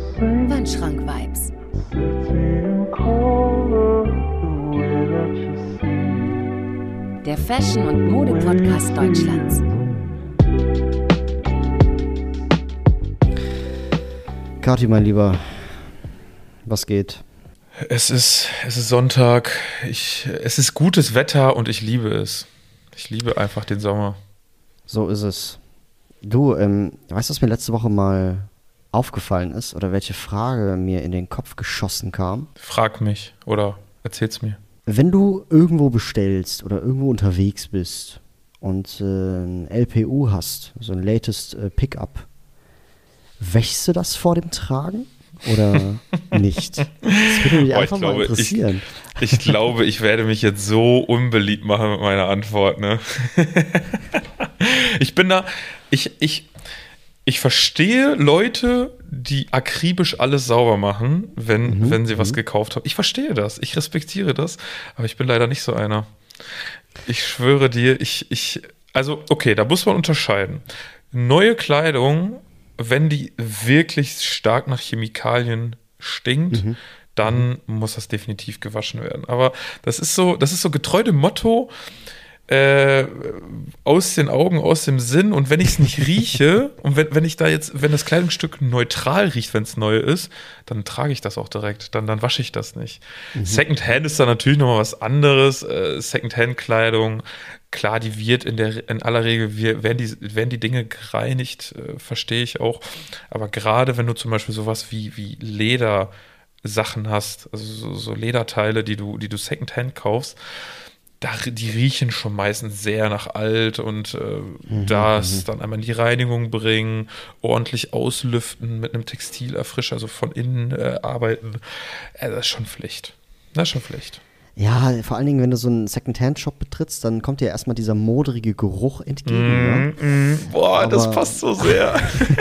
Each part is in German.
Wandschrank-Vibes. Der Fashion- und Mode-Podcast Deutschlands. Kati, mein Lieber, was geht? Es ist Sonntag, es ist gutes Wetter und ich liebe es. Ich liebe einfach den Sommer. So ist es. Du, weißt du, was mir letzte Woche mal aufgefallen ist oder welche Frage mir in den Kopf geschossen kam? Frag mich oder erzähl's mir. Wenn du irgendwo bestellst oder irgendwo unterwegs bist und ein LPU hast, so ein Latest Pickup, wäschst du das vor dem Tragen oder nicht? Das würde mich einfach mal interessieren. Ich glaube, ich werde mich jetzt so unbeliebt machen mit meiner Antwort, ne? Ich verstehe Leute, die akribisch alles sauber machen, wenn sie was gekauft haben. Ich verstehe das, ich respektiere das, aber ich bin leider nicht so einer. Ich schwöre dir, also okay, da muss man unterscheiden. Neue Kleidung, wenn die wirklich stark nach Chemikalien stinkt, dann muss das definitiv gewaschen werden. Aber das ist so getreu dem Motto, aus den Augen, aus dem Sinn, und wenn ich es nicht rieche und wenn das Kleidungsstück neutral riecht, wenn es neu ist, dann trage ich das auch direkt, dann wasche ich das nicht. Secondhand ist da natürlich nochmal was anderes. Secondhand-Kleidung, klar, die wird in aller Regel werden die Dinge gereinigt, verstehe ich auch, aber gerade wenn du zum Beispiel sowas wie Ledersachen hast, also so Lederteile, die du Secondhand kaufst, die riechen schon meistens sehr nach alt und das dann einmal in die Reinigung bringen, ordentlich auslüften, mit einem Textilerfrischer, also von innen arbeiten. Das ist schon Pflicht. Ja, vor allen Dingen, wenn du so einen Secondhand-Shop betrittst, dann kommt dir erstmal dieser modrige Geruch entgegen. Ne? Boah, das passt so sehr.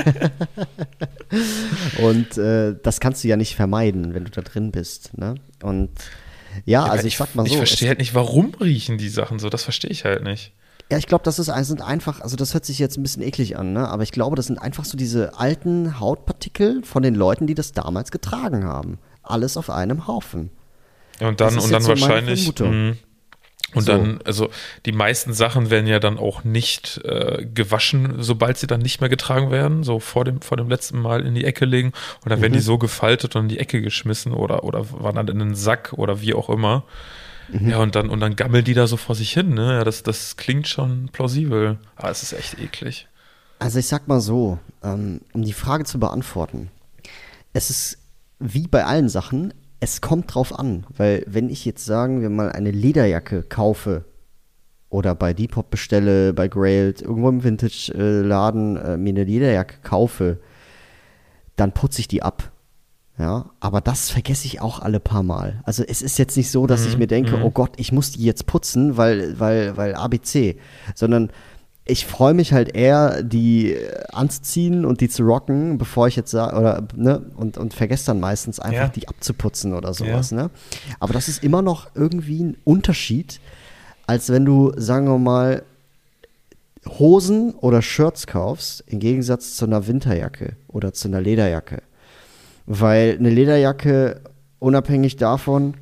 Und das kannst du ja nicht vermeiden, wenn du da drin bist. Ne? Und ja, also ich sag mal so. Ich verstehe halt nicht, warum riechen die Sachen so, das verstehe ich halt nicht. Ja, ich glaube, sind einfach, also das hört sich jetzt ein bisschen eklig an, ne? Aber ich glaube, das sind einfach so diese alten Hautpartikel von den Leuten, die das damals getragen haben. Alles auf einem Haufen. Ja, und dann so wahrscheinlich. Und so. dann, also die meisten Sachen werden ja dann auch nicht gewaschen, sobald sie dann nicht mehr getragen werden, so vor dem letzten Mal in die Ecke legen, und dann werden die so gefaltet und in die Ecke geschmissen oder waren dann in einen Sack oder wie auch immer. Ja, und dann gammeln die da so vor sich hin, ne? Ja, das klingt schon plausibel, aber es ist echt eklig. Also ich sag mal so, um die Frage zu beantworten, es ist wie bei allen Sachen, es kommt drauf an, weil wenn ich jetzt, sagen wir mal, eine Lederjacke kaufe oder bei Depop bestelle, bei Grailed, irgendwo im Vintage-Laden mir eine Lederjacke kaufe, dann putze ich die ab. Ja, aber das vergesse ich auch alle paar Mal. Also es ist jetzt nicht so, dass ich mir denke, oh Gott, ich muss die jetzt putzen, weil ABC, sondern ich freue mich halt eher, die anzuziehen und die zu rocken, bevor ich jetzt sage, oder, ne, und vergesse dann meistens einfach, die abzuputzen oder sowas, ne. Aber das ist immer noch irgendwie ein Unterschied, als wenn du, sagen wir mal, Hosen oder Shirts kaufst, im Gegensatz zu einer Winterjacke oder zu einer Lederjacke. Weil eine Lederjacke, unabhängig davon,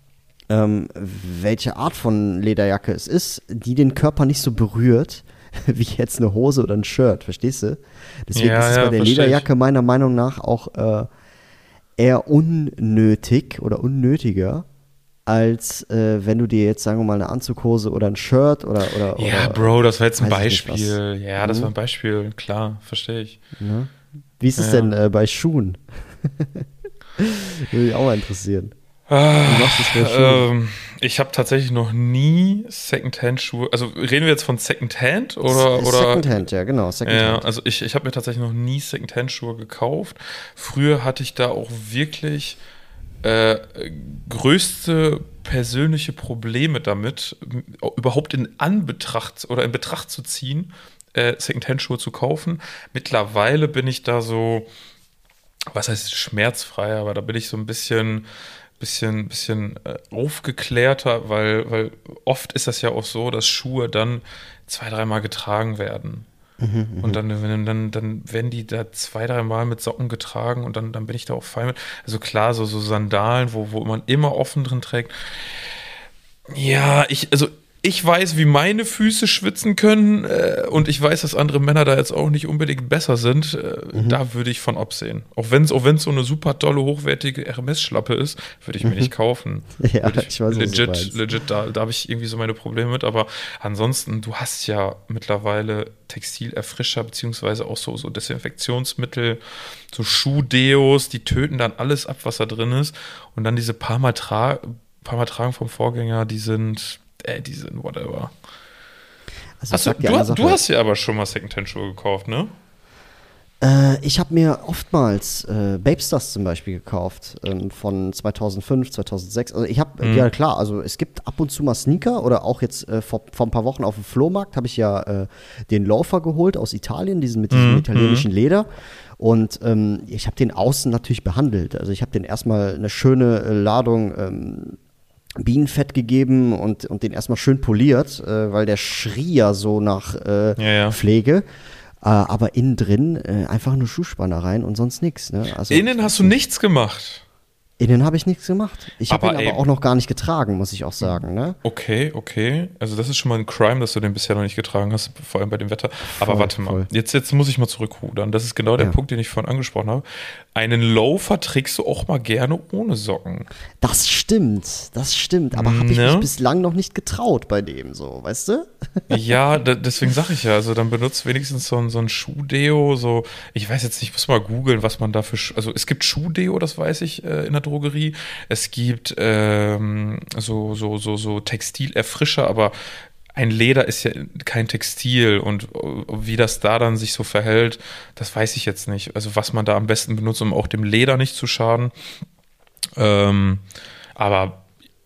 welche Art von Lederjacke es ist, die den Körper nicht so berührt, wie jetzt eine Hose oder ein Shirt, verstehst du? Deswegen ist es bei der Lederjacke meiner Meinung nach auch eher unnötig oder unnötiger, als wenn du dir jetzt, sagen wir mal, eine Anzughose oder ein Shirt oder ja, Bro, das war jetzt ein Beispiel. Ja, das war ein Beispiel, klar, verstehe ich. Ja. Wie ist es denn bei Schuhen? Würde mich auch mal interessieren. Wie machst du es bei Schuhen? Ich habe tatsächlich noch nie Secondhand-Schuhe. Also reden wir jetzt von Secondhand oder? Secondhand, ja, genau. Secondhand. Ja, also ich habe mir tatsächlich noch nie Secondhand-Schuhe gekauft. Früher hatte ich da auch wirklich größte persönliche Probleme damit, überhaupt in Betracht zu ziehen, Secondhand-Schuhe zu kaufen. Mittlerweile bin ich da so, was heißt schmerzfrei, aber da bin ich so ein bisschen aufgeklärter, weil oft ist das ja auch so, dass Schuhe dann 2-3 Mal getragen werden. Und dann werden die da 2-3 Mal mit Socken getragen und dann bin ich da auch fein mit. Also klar, so Sandalen, wo man immer offen drin trägt. Ja, ich weiß, wie meine Füße schwitzen können und ich weiß, dass andere Männer da jetzt auch nicht unbedingt besser sind. Da würde ich von absehen. Auch wenn es so eine super tolle, hochwertige Hermes-Schlappe ist, würde ich mir nicht kaufen. Ja, ich weiß, legit, da habe ich irgendwie so meine Probleme mit. Aber ansonsten, du hast ja mittlerweile Textilerfrischer beziehungsweise auch so Desinfektionsmittel, so Schuhdeos, die töten dann alles ab, was da drin ist. Und dann diese paar Mal tragen vom Vorgänger, die sind whatever. Also Du hast ja aber schon mal Secondhand-Schuhe gekauft, ne? Ich habe mir oftmals Babestars zum Beispiel gekauft, von 2005, 2006. Also ich habe, ja klar, also es gibt ab und zu mal Sneaker oder auch jetzt vor ein paar Wochen auf dem Flohmarkt habe ich ja den Loafer geholt aus Italien, mit diesem italienischen Leder. Und ich habe den außen natürlich behandelt. Also ich habe den erstmal eine schöne Ladung Bienenfett gegeben und den erstmal schön poliert, weil der schrie ja so nach Pflege. Aber innen drin einfach nur Schuhspanner rein und sonst nichts. Ne? Also, innen hast du nichts gemacht? Innen habe ich nichts gemacht. Ich habe ihn aber auch noch gar nicht getragen, muss ich auch sagen. Ne? Okay. Also das ist schon mal ein Crime, dass du den bisher noch nicht getragen hast, vor allem bei dem Wetter. Aber warte mal, jetzt muss ich mal zurückrudern. Das ist genau der Punkt, den ich vorhin angesprochen habe. Einen Loafer trägst du auch mal gerne ohne Socken. Das stimmt. Aber habe ich mich bislang noch nicht getraut bei dem so, weißt du? Ja, deswegen sage ich ja, also dann benutzt wenigstens so ein Schuhdeo, so, ich weiß jetzt nicht, ich muss mal googeln, was man da also es gibt Schuhdeo, das weiß ich, in der Drogerie. Es gibt so Textilerfrischer, aber ein Leder ist ja kein Textil und wie das da dann sich so verhält, das weiß ich jetzt nicht. Also was man da am besten benutzt, um auch dem Leder nicht zu schaden. Aber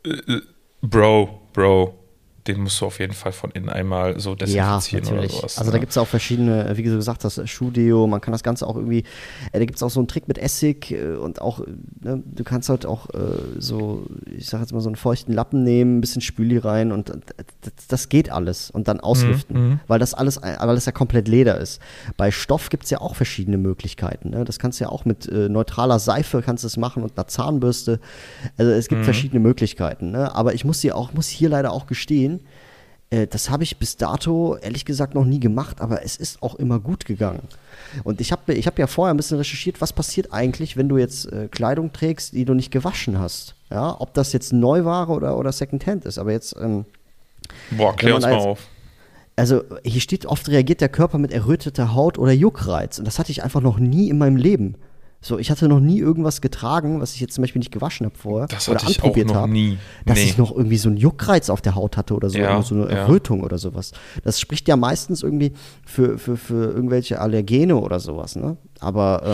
Bro, den musst du auf jeden Fall von innen einmal so desinfizieren oder sowas. Also da gibt es auch verschiedene, wie du gesagt hast, Schuhdeo, man kann das Ganze auch irgendwie, da gibt es auch so einen Trick mit Essig und auch, ne, du kannst halt auch ich sag jetzt mal so einen feuchten Lappen nehmen, ein bisschen Spüli rein und das geht alles und dann auslüften, weil das ja komplett Leder ist. Bei Stoff gibt es ja auch verschiedene Möglichkeiten, ne? Das kannst du ja auch mit neutraler Seife kannst du es machen und einer Zahnbürste, also es gibt verschiedene Möglichkeiten, ne? Aber ich muss hier leider auch gestehen, das habe ich bis dato, ehrlich gesagt, noch nie gemacht, aber es ist auch immer gut gegangen. Und ich hab ja vorher ein bisschen recherchiert, was passiert eigentlich, wenn du jetzt Kleidung trägst, die du nicht gewaschen hast. Ja, ob das jetzt Neuware oder Secondhand ist. Aber jetzt klär uns mal auf. Also hier steht, oft reagiert der Körper mit erröteter Haut oder Juckreiz. Und das hatte ich einfach noch nie in meinem Leben. So, ich hatte noch nie irgendwas getragen, was ich jetzt zum Beispiel nicht gewaschen habe vorher. Das hatte ich auch noch nie. Dass ich noch irgendwie so einen Juckreiz auf der Haut hatte oder so, so eine Errötung oder sowas. Das spricht ja meistens irgendwie für irgendwelche Allergene oder sowas, ne? Aber,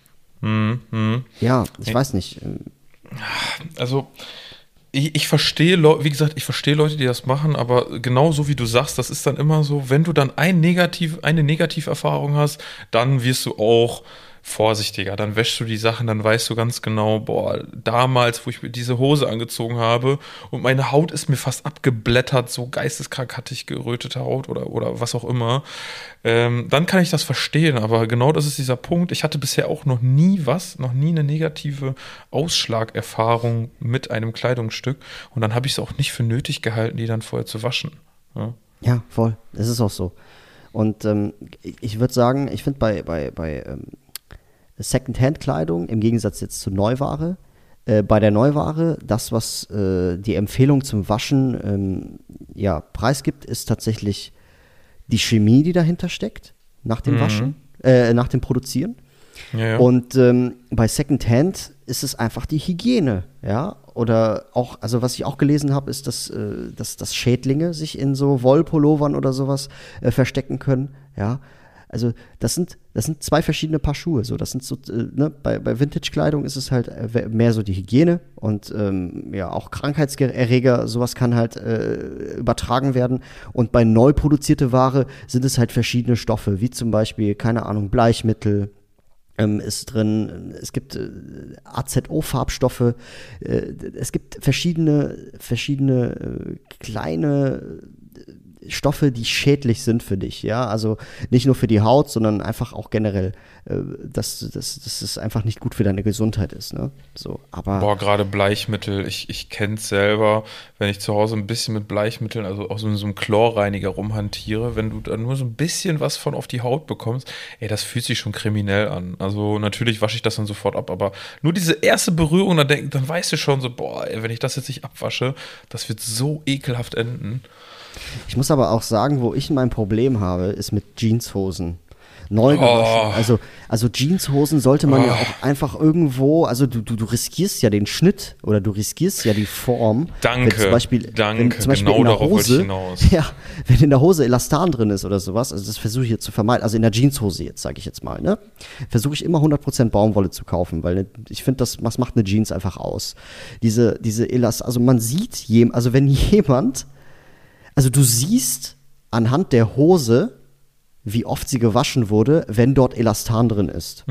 ja, ich weiß nicht. Also, ich verstehe, wie gesagt, ich verstehe Leute, die das machen, aber genau so wie du sagst, das ist dann immer so, wenn du dann eine Negativerfahrung hast, dann wirst du auch vorsichtiger, dann wäschst du die Sachen, dann weißt du ganz genau, boah, damals, wo ich mir diese Hose angezogen habe und meine Haut ist mir fast abgeblättert, so geisteskrank hatte ich gerötete Haut oder was auch immer, dann kann ich das verstehen, aber genau das ist dieser Punkt. Ich hatte bisher auch noch nie eine negative Ausschlagerfahrung mit einem Kleidungsstück und dann habe ich es auch nicht für nötig gehalten, die dann vorher zu waschen. Ja, voll, es ist auch so. Und ich würde sagen, ich finde bei Secondhand-Kleidung im Gegensatz jetzt zu Neuware. Bei der Neuware, das, was die Empfehlung zum Waschen preisgibt, ist tatsächlich die Chemie, die dahinter steckt, nach dem Waschen, nach dem Produzieren. Ja. Und bei Secondhand ist es einfach die Hygiene, ja. Oder auch, also was ich auch gelesen habe, ist, dass Schädlinge sich in so Wollpullovern oder sowas verstecken können, ja. Also das sind zwei verschiedene Paar Schuhe. So, das sind so, bei Vintage-Kleidung ist es halt mehr so die Hygiene und auch Krankheitserreger, sowas kann halt übertragen werden. Und bei neu produzierte Ware sind es halt verschiedene Stoffe, wie zum Beispiel, keine Ahnung, Bleichmittel ist drin, es gibt AZO-Farbstoffe, es gibt verschiedene kleine Stoffe, die schädlich sind für dich, ja, also nicht nur für die Haut, sondern einfach auch generell, dass es einfach nicht gut für deine Gesundheit ist, ne? So, aber Boah, gerade Bleichmittel, ich kenne es selber, wenn ich zu Hause ein bisschen mit Bleichmitteln, also auch so einem Chlorreiniger rumhantiere, wenn du da nur so ein bisschen was von auf die Haut bekommst, ey, das fühlt sich schon kriminell an. Also natürlich wasche ich das dann sofort ab, aber nur diese erste Berührung, dann weißt du schon so, boah, ey, wenn ich das jetzt nicht abwasche, das wird so ekelhaft enden. ich muss aber auch sagen, wo ich mein Problem habe, ist mit Jeanshosen. Neu gewaschen. Also Jeanshosen sollte man ja auch einfach irgendwo, also du riskierst ja den Schnitt oder du riskierst ja die Form. Danke, wenn zum Beispiel genau in der darauf wollte ich Hose, hinaus. ja, wenn in der Hose Elastan drin ist oder sowas, also das versuche ich jetzt zu vermeiden, also in der Jeanshose jetzt, sage ich jetzt mal, ne, versuche ich immer 100% Baumwolle zu kaufen, weil ich finde, das macht eine Jeans einfach aus. Diese Elastan, also man sieht also wenn jemand, also du siehst anhand der Hose, wie oft sie gewaschen wurde, wenn dort Elastan drin ist.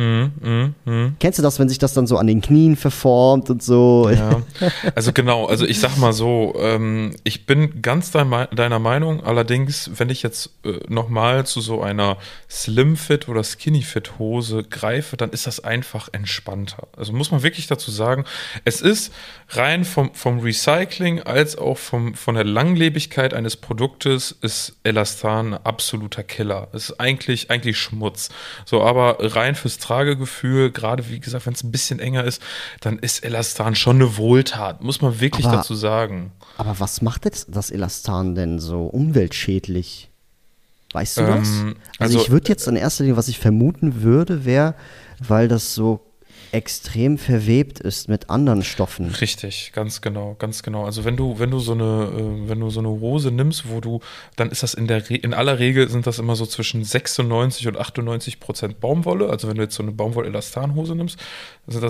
Kennst du das, wenn sich das dann so an den Knien verformt und so? Ja, also genau, also ich sag mal so, ich bin ganz deiner Meinung, allerdings, wenn ich jetzt nochmal zu so einer Slim-Fit oder Skinny-Fit-Hose greife, dann ist das einfach entspannter. Also muss man wirklich dazu sagen, es ist rein vom Recycling als auch von der Langlebigkeit eines Produktes ist Elastan ein absoluter Killer. Ist eigentlich Schmutz. So, aber rein fürs Tragegefühl, gerade wie gesagt, wenn es ein bisschen enger ist, dann ist Elastan schon eine Wohltat, muss man wirklich dazu sagen. Aber was macht jetzt das Elastan denn so umweltschädlich? Weißt du das? Also ich würde jetzt in erster Linie, was ich vermuten würde, wäre, weil das so extrem verwebt ist mit anderen Stoffen. Richtig, ganz genau. Also wenn du so eine Hose nimmst, dann ist das in aller Regel sind das immer so zwischen 96 und 98% Baumwolle. Also wenn du jetzt so eine Baumwoll-Elastan-Hose nimmst, sind da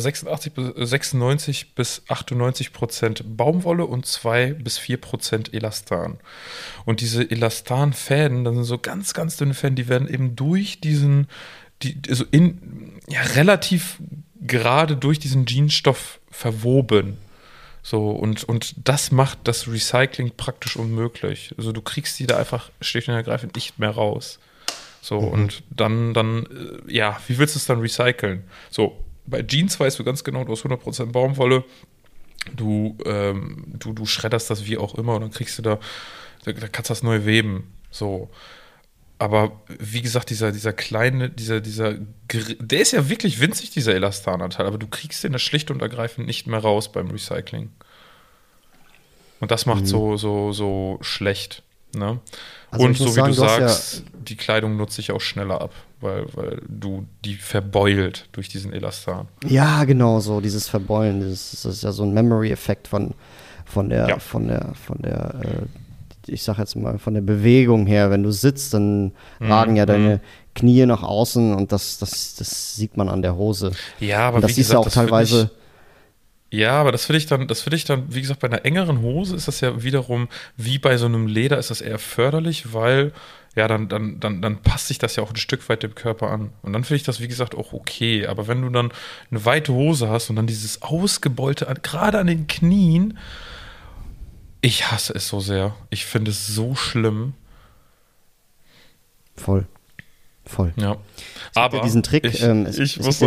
96 bis 98% Baumwolle und 2 bis 4% Elastan. Und diese Elastan-Fäden, das sind so ganz, ganz dünne Fäden, die werden eben durch relativ gerade durch diesen Jeansstoff verwoben. So, und das macht das Recycling praktisch unmöglich. Also du kriegst die da einfach schlicht und ergreifend nicht mehr raus. So, und dann, wie willst du es dann recyceln? So, bei Jeans weißt du ganz genau, du hast 100% Baumwolle, du schredderst das wie auch immer und dann kriegst du da kannst du das neu weben. So. Aber wie gesagt, dieser kleine, der ist ja wirklich winzig, dieser Elastananteil, aber du kriegst den da schlicht und ergreifend nicht mehr raus beim Recycling. Und das macht so schlecht. Ne? Also und so wie du sagst, ja, die Kleidung nutzt sich auch schneller ab, weil du die verbeult durch diesen Elastan. Ja, genau, so dieses Verbeulen, das ist ja so ein Memory-Effekt von der ich sag jetzt mal, von der Bewegung her, wenn du sitzt, dann ragen ja deine Knie nach außen und das sieht man an der Hose. Ja, aber und das wie gesagt, ist ja auch teilweise. Ja, aber das finde ich dann, wie gesagt, bei einer engeren Hose ist das ja wiederum, wie bei so einem Leder, ist das eher förderlich, weil ja, dann passt sich das ja auch ein Stück weit dem Körper an. Und dann finde ich das, wie gesagt, auch okay. Aber wenn du dann eine weite Hose hast und dann dieses Ausgebeulte, gerade an den Knien, ich hasse es so sehr. Ich finde es so schlimm. Voll. Ja. Aber ja diesen Trick. Ich muss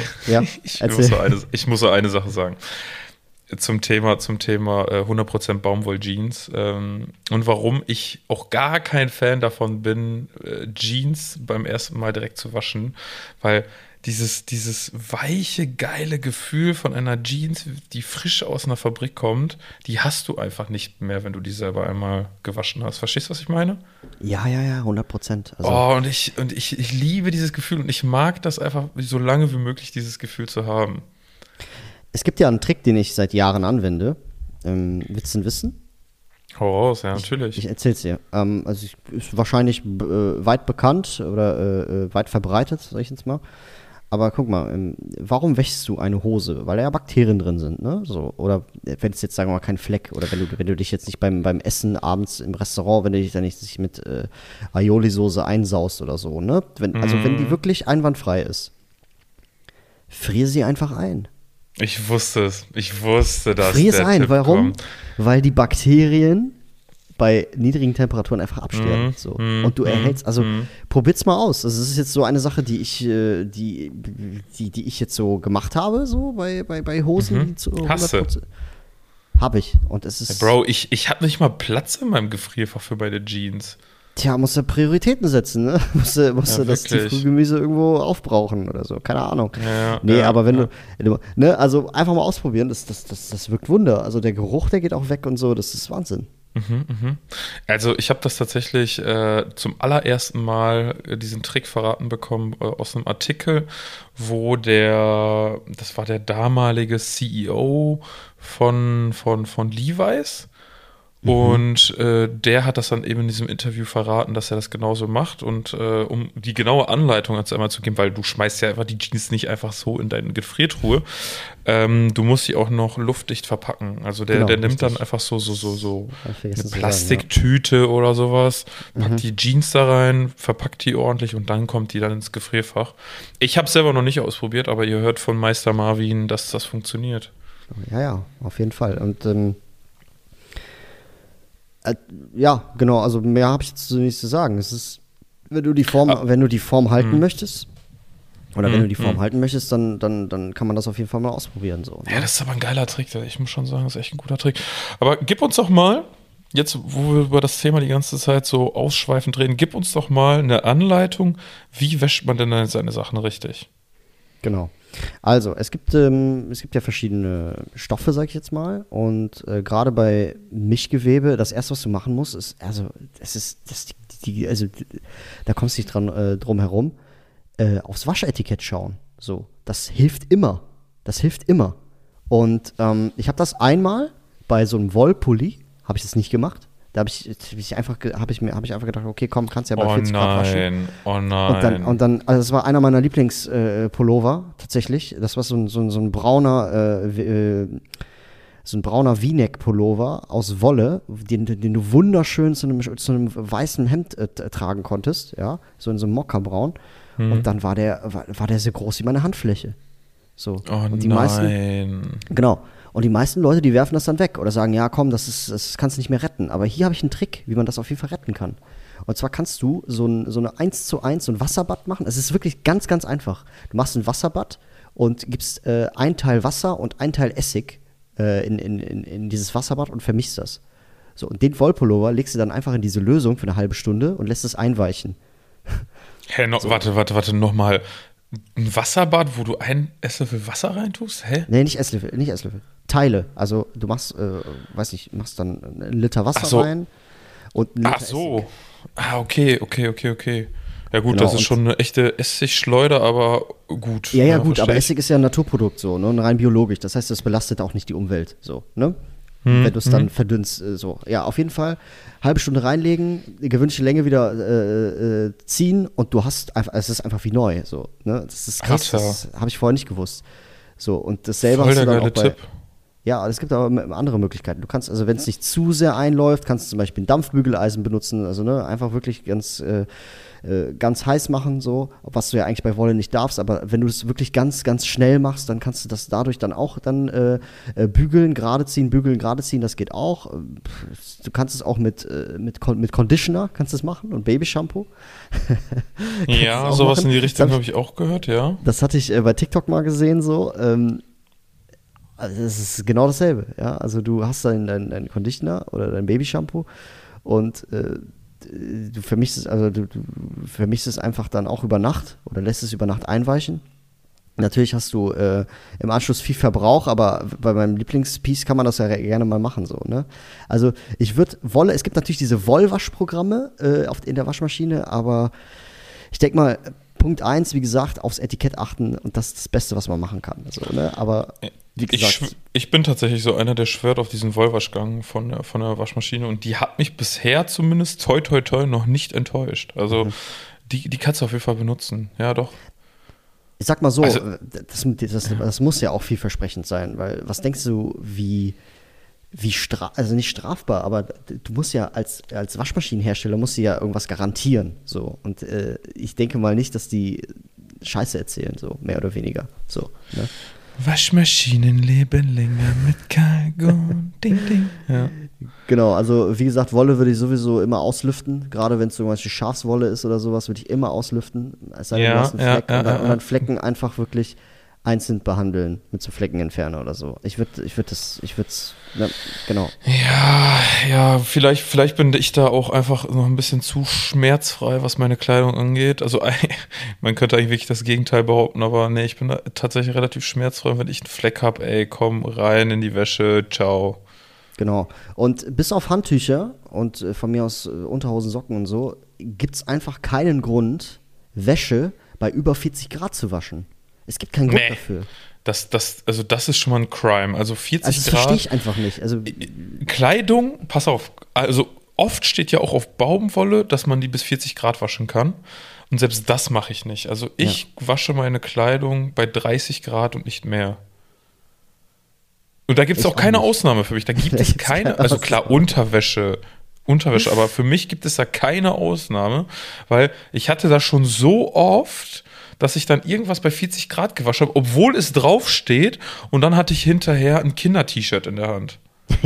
so eine Sache sagen. Zum Thema 100% Baumwoll-Jeans und warum ich auch gar kein Fan davon bin, Jeans beim ersten Mal direkt zu waschen, weil dieses weiche, geile Gefühl von einer Jeans, die frisch aus einer Fabrik kommt, die hast du einfach nicht mehr, wenn du die selber einmal gewaschen hast. Verstehst du, was ich meine? Ja, 100%. Also und ich liebe dieses Gefühl und ich mag das einfach so lange wie möglich, dieses Gefühl zu haben. Es gibt ja einen Trick, den ich seit Jahren anwende. Willst du ihn wissen? Hau raus, ja, natürlich. Ich erzähl's dir. Also ist wahrscheinlich weit bekannt oder weit verbreitet, sag ich jetzt mal. Aber guck mal, warum wäschst du eine Hose? Weil da ja Bakterien drin sind, ne? So, oder wenn es jetzt, sagen wir mal, kein Fleck, oder wenn du dich jetzt nicht beim Essen abends im Restaurant, wenn du dich dann nicht mit Aioli-Soße einsaust oder so, ne? Wenn die wirklich einwandfrei ist, friere sie einfach ein. Ich wusste es. Ich wusste, dass friere es ein. Warum? Weil die Bakterien bei niedrigen Temperaturen einfach absterben. So. Und du erhältst, also probiert's mal aus. Also es ist jetzt so eine Sache, die ich jetzt so gemacht habe, so bei Hosen, die zu 100%. Habe ich. Und es ist. Bro, ich habe nicht mal Platz in meinem Gefrierfach für meine Jeans. Tja, musst du Prioritäten setzen, ne? Musst du das Tiefkühlgemüse irgendwo aufbrauchen oder so. Keine Ahnung. Aber wenn du, ne, also einfach mal ausprobieren, das wirkt Wunder. Also der Geruch, der geht auch weg und so, das ist Wahnsinn. Also ich habe das tatsächlich zum allerersten Mal diesen Trick verraten bekommen aus einem Artikel, wo das war der damalige CEO von Levi's. Und der hat das dann eben in diesem Interview verraten, dass er das genauso macht. Und um die genaue Anleitung jetzt einmal zu geben, weil du schmeißt ja einfach die Jeans nicht einfach so in deine Gefriertruhe. Du musst sie auch noch luftdicht verpacken. Also der nimmt dann einfach so eine Plastiktüte oder sowas, packt die Jeans da rein, verpackt die ordentlich und dann kommt die dann ins Gefrierfach. Ich habe es selber noch nicht ausprobiert, aber ihr hört von Meister Marvin, dass das funktioniert. Ja, auf jeden Fall. Und ja, genau, also mehr habe ich jetzt nicht zu sagen. Es ist, wenn du die Form halten möchtest, oder wenn du die Form halten möchtest, dann kann man das auf jeden Fall mal ausprobieren. So, ne? Ja, das ist aber ein geiler Trick. Ich muss schon sagen, das ist echt ein guter Trick. Aber gib uns doch mal, jetzt wo wir über das Thema die ganze Zeit so ausschweifend reden, gib uns doch mal eine Anleitung, wie wäscht man denn seine Sachen richtig? Genau. Also, es gibt ja verschiedene Stoffe, sag ich jetzt mal. Und gerade bei Mischgewebe, das erste, was du machen musst, ist, da kommst du nicht drum herum, aufs Waschetikett schauen. So, das hilft immer. Und ich habe das einmal bei so einem Wollpulli, habe ich das nicht gemacht. Da habe ich einfach gedacht, okay, komm, kannst ja bei 40 Grad waschen. Oh nein. Und dann, also das war einer meiner Lieblingspullover, tatsächlich. Das war so ein brauner V-Neck-Pullover aus Wolle, den du wunderschön zu einem weißen Hemd tragen konntest, ja, so in so einem Mokkabraun. Und dann war der so groß wie meine Handfläche. So. Und die meisten, genau. Und die meisten Leute, die werfen das dann weg oder sagen, ja komm, das kannst du nicht mehr retten. Aber hier habe ich einen Trick, wie man das auf jeden Fall retten kann. Und zwar kannst du so eine 1:1, so ein Wasserbad machen. Es ist wirklich ganz, ganz einfach. Du machst ein Wasserbad und gibst ein Teil Wasser und ein Teil Essig in dieses Wasserbad und vermischst das. So, und den Wollpullover legst du dann einfach in diese Lösung für eine halbe Stunde und lässt es einweichen. So. Warte, nochmal. Ein Wasserbad, wo du einen Esslöffel Wasser reintust? Hä? Nee, nicht Esslöffel. Teile. Also du machst, machst dann einen Liter Wasser rein und einen Liter Essig. Okay. Ja gut, Genau, das ist schon eine echte Essigschleuder, aber gut. Ja, gut, aber Essig ist ja ein Naturprodukt so, ne, und rein biologisch. Das heißt, das belastet auch nicht die Umwelt, so, ne? Wenn du es dann verdünnst, so. Ja, auf jeden Fall, halbe Stunde reinlegen, die gewünschte Länge wieder ziehen und du hast einfach, es ist einfach wie neu, so, ne? Das ist krass, Alter. das habe ich vorher nicht gewusst. So, und dasselbe Voll hast du der dann geile auch bei... Tipp. Ja, es gibt aber andere Möglichkeiten. Du kannst, also wenn es nicht zu sehr einläuft, kannst du zum Beispiel ein Dampfbügeleisen benutzen, also ne, einfach wirklich ganz heiß machen, so, was du ja eigentlich bei Wolle nicht darfst, aber wenn du es wirklich ganz, ganz schnell machst, dann kannst du das dadurch dann auch bügeln, gerade ziehen, das geht auch. Du kannst es auch mit Conditioner kannst es machen und Babyshampoo. Ja, sowas in die Richtung habe ich auch gehört, ja. Das hatte ich bei TikTok mal gesehen, so, also es ist genau dasselbe, ja. Also du hast deinen Conditioner oder dein Babyshampoo und du vermischst es einfach dann auch über Nacht oder lässt es über Nacht einweichen. Natürlich hast du im Anschluss viel Verbrauch, aber bei meinem Lieblingspiece kann man das ja gerne mal machen, so, ne? Also es gibt natürlich diese Wollwaschprogramme in der Waschmaschine, aber ich denke mal, Punkt 1, wie gesagt, aufs Etikett achten und das ist das Beste, was man machen kann. Also, ne? Aber wie gesagt, ich bin tatsächlich so einer, der schwört auf diesen Wollwaschgang von der Waschmaschine und die hat mich bisher zumindest toi noch nicht enttäuscht. Also die kannst du auf jeden Fall benutzen. Ja, doch. Ich sag mal so, also, das muss ja auch vielversprechend sein, weil was denkst du, also nicht strafbar, aber du musst ja als Waschmaschinenhersteller musst du ja irgendwas garantieren, so, und ich denke mal nicht, dass die Scheiße erzählen, so, mehr oder weniger, so, ne? Waschmaschinen leben länger mit Cargo. Ding, ding. Ja. Genau, also wie gesagt, Wolle würde ich sowieso immer auslüften. Gerade wenn es zum Beispiel Schafswolle ist oder sowas, würde ich immer auslüften. Es sei denn, du hast einen Fleck und dann Flecken einfach wirklich einzeln behandeln mit so Fleckenentferner oder so. Ich würde genau. Ja, vielleicht bin ich da auch einfach noch ein bisschen zu schmerzfrei, was meine Kleidung angeht. Also man könnte eigentlich wirklich das Gegenteil behaupten, aber nee, ich bin da tatsächlich relativ schmerzfrei. Wenn ich einen Fleck habe, ey, komm rein in die Wäsche, ciao. Genau. Und bis auf Handtücher und von mir aus Unterhosen, Socken und so, gibt es einfach keinen Grund, Wäsche bei über 40 Grad zu waschen. Es gibt keinen Grund dafür. Das ist schon mal ein Crime. Also 40 Grad. Das verstehe ich einfach nicht. Also, Kleidung, pass auf, also oft steht ja auch auf Baumwolle, dass man die bis 40 Grad waschen kann. Und selbst das mache ich nicht. Also ich wasche meine Kleidung bei 30 Grad und nicht mehr. Und da gibt es auch keine Ausnahme für mich. Da gibt es keine, also klar, Unterwäsche, aber für mich gibt es da keine Ausnahme, weil ich hatte das schon so oft, dass ich dann irgendwas bei 40 Grad gewaschen habe, obwohl es draufsteht, und dann hatte ich hinterher ein Kinder-T-Shirt in der Hand.